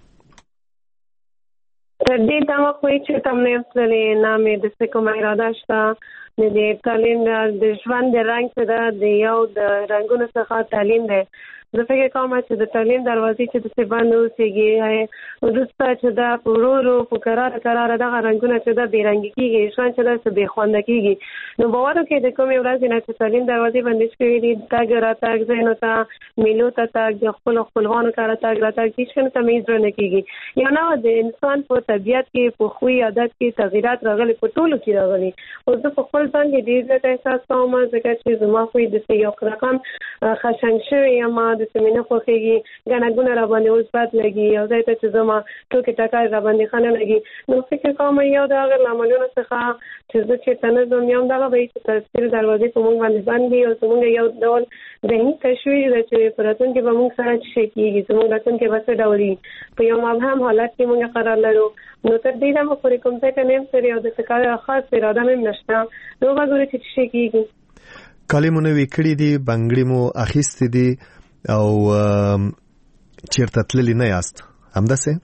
تر دې دا خو چې تم نه اصلي نامې د څه کومه اراده شته د دې تعلیم د ژوند د رنګ څخه د یو د رنگونو څخه تعلیم دی زه فکر کوم چې د تعلیم دروازې چې د څه باندې اوسېږي ورسته چې دا پرورو په قرار قرار دغه رنگونه چې د بیرنګي کېږي ژوند چې د څه بې خوند کېږي نو باور وکړئ د کومې ورځې نه چې تعلیم دروازې بندې شوې دي تګ راتګ ځایونو ته میلو ته تګ د خپلو خپلوانو کره تګ راتګ هېڅ شی تمیز نه کېږي یو نوع د انسان په طبیعت کې په خوی عادت کې تغیرات راغلي په ټولو کې راغلي او زه په خپل ځان کې ډېر زیات احساس کوم ځکه چې زما خوی د یو رقم خشنګ شوی یم د سمینه خوښېږي ګڼه ګونه را باندې اوس بد لګي یو ځای ته چې زما ټوکې ټکای را باندې ښه نه لګي نو فکر کوم یو د هغه لاملونو څخه چې زه چېرته نه ځم یو همدغه به وي چې تاثیر دروازې په موږ باندې بند وي او زموږ یو ډول ذهني تشویش ده چې په راتلونکي به موږ سره څه شی کېږي زموږ راتلونکي به څه ډول وي په یو مبهم حالت کې موږ قرار لرو نو تر دې دمه پورې کوم ځای ته نه یم سري او د څه کار خاص اراده مې هم نشته نو به ګورو چې څه شی کېږي کالي مو نوي کړي دي بنګړي مو اخیستې دي او چیرته تللی نه یاست همداسې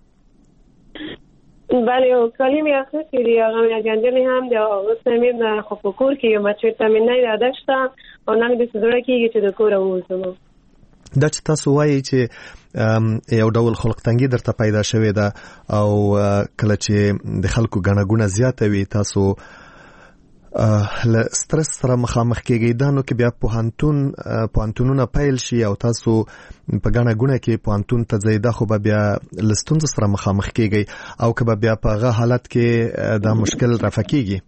بله او کالي مې اخیستې دي هغه مې اګنډلې هم دي او اوس مې د خو په کور کې یم چېرته مې نه اراده شته او نه مې داسې زړه کېږي چې د کوره ووځم دا چې تاسو وایي چې یو ډول خلق تنګي درته پیدا شوې ده او کله چې د خلکو ګڼه ګونه زیاته وي تاسو له سترس سره مخامخ کېږئ دا نو کې بیا پوهنتون پوهنتونونه پیل شي او تاسو په ګڼه ګونه کې پوهنتون ته ځئ دا خو به بیا له ستونزو سره مخامخ کېږئ او که به بیا په هغه حالت کې دا مشکل رفع کېږي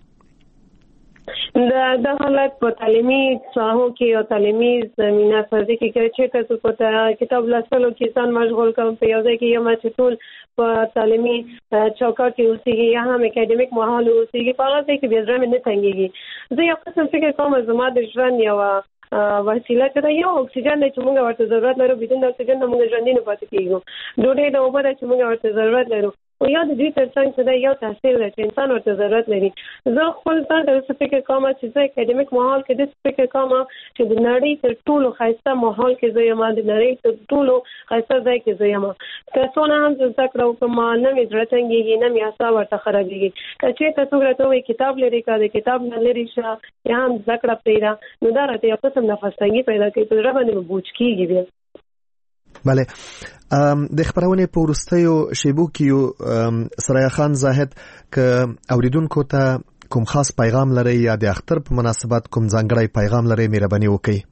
د د حالت په تعلیمي ساحو کې او تعلیمي زمینه فرضي کې چې تاسو په کتاب لوستلو کې ځان مشغول کوم په یو ځای کې یو چې ټول په تعلیمي چوکاټ کې اوسېږي یا هم اکیډمیک ماحول اوسېږي په هغه ځای کې بیا زړه مې نه تنګېږي زه یو قسم فکر کوم زما د ژوند یوه وسیله چې دا یو اکسیجن دی چې موږ ورته ضرورت لرو بدون د اکسیجن نه موږ ژوندي نه پاتې کېږو ډوډۍ د اوبه ده چې موږ ورته ضرورت لرو او یا د دې ترڅنګ چې دا یو تاثیر دی چې انسان ورته ضرورت لري زه خپل ځان ته څه فکر کوم چې زه اکیډمیک ماحول کې د فکر کوم چې د نړۍ تر ټولو ښایسته ماحول کې زه یم د نړۍ تر ټولو ښایسته ځای کې زه یم که څونه هم زه زده کړه وکړم نه مې زړه تنګېږي نه مې اعصاب ورته خرابېږي که چېرته څوک راته ووایي کتاب لرې که د کتاب نه لرې شه یا هم زده کړه پرېږده نو دا راته یو قسم نفس تنګي پیدا کوي په زړه باندې مې بوج کېږي بیا بله د خبرونې په وروستیو شیبو کې سریا خان زاهد که اوریدونکو ته کوم خاص پیغام لري یا د اختر په مناسبت کوم ځانګړی پیغام لري مهرباني وکړئ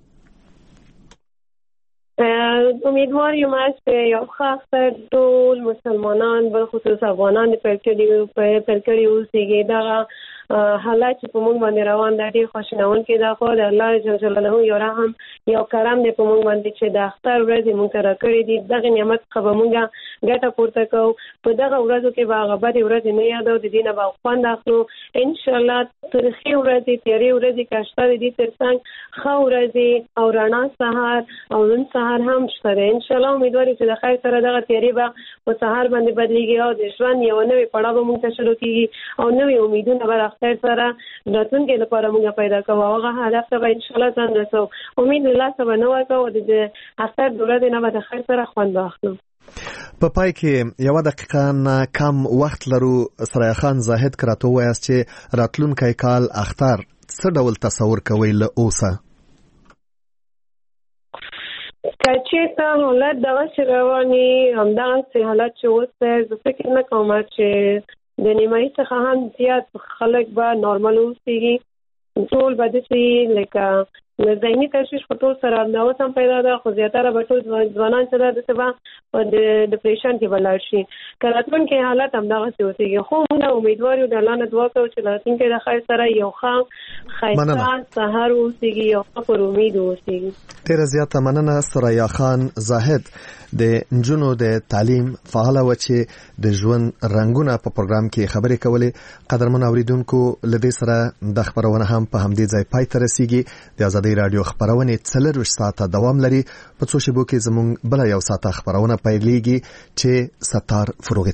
امیدوار یم چې یو ښه اختر ټول مسلمانان بالخصوص افغانان د پیل کړي اوسېږي دغه حالات چې په موږ باندې روان دی ډېر خوشنونکي دا خو د الله جل جلاله یو رحم یو کرم دی په موږ باندې چې د اختر ورځې موږ ته راکړي دي دغه نعمت څخه به موږ ګټه پورته کوو په دغه ورځو کې به هغه بدې ورځې نه یادو د دې نه به خوند اخلو انشاءالله ترخې ورځې تیرې ورځې که شته د دې ترڅنګ ښه ورځې او رڼا سهار او روڼ سهار هم شته دی انشاءالله امیدوار چې د خیر سره دغه تیارې به په سهار باندې بدلېږي او د ژوند یوه نوې پړاو به موږ ته شروع کېږي او نوې امیدونه به خیر سره راتلونکي لپاره موږ پیدا کوو هغه هدف ته به انشاءالله ځان رسو امید له لاسه به نه ورکوو د اختر د ورځې نه به د خیر سره خوند واخلو په پای کې یوه دقیقه نه کم وخت لرو سریا خان زاهد که راته ووایاست چې راتلونکی کال اختر څه ډول تصور کوئ له اوسه کچې ته حالت دغه رواني همدغه حالت چې اوس زه فکر نه کوم چې د نیمایي څخه هم زیات خلک به نارمل اوسېږي ټول به داسې لکه ذهني تشویش په ټول سره همداوس هم پیدا ده خو زیاتره به ټول ځوانان چې ده داسې به په ډپریشن کې به لاړ شي که راتلونکی حالت همدغسې اوسېږي خو موږ امیدوار یو د الله نه دعا کوو چې راتلونکی د خیر سره یو ښه ښایسته سهار اوسېږي یو ښه پر امید اوسېږي. ډېره زیاته مننه ثریا خان زاهد د نجونو د تعلیم فعاله و چې د ژوند رنگونه په پروګرام کې خبرې کولې. قدرمن اوریدونکو لدې سره د خبرونه هم په همدې ځای پای ته رسیږي. د ازادي رادیو خبرونه څلور ساعته دوام لري. په څو شیبو کې زموږ بل یو ساعته خبرونه پیلېږي چې ستار فروغ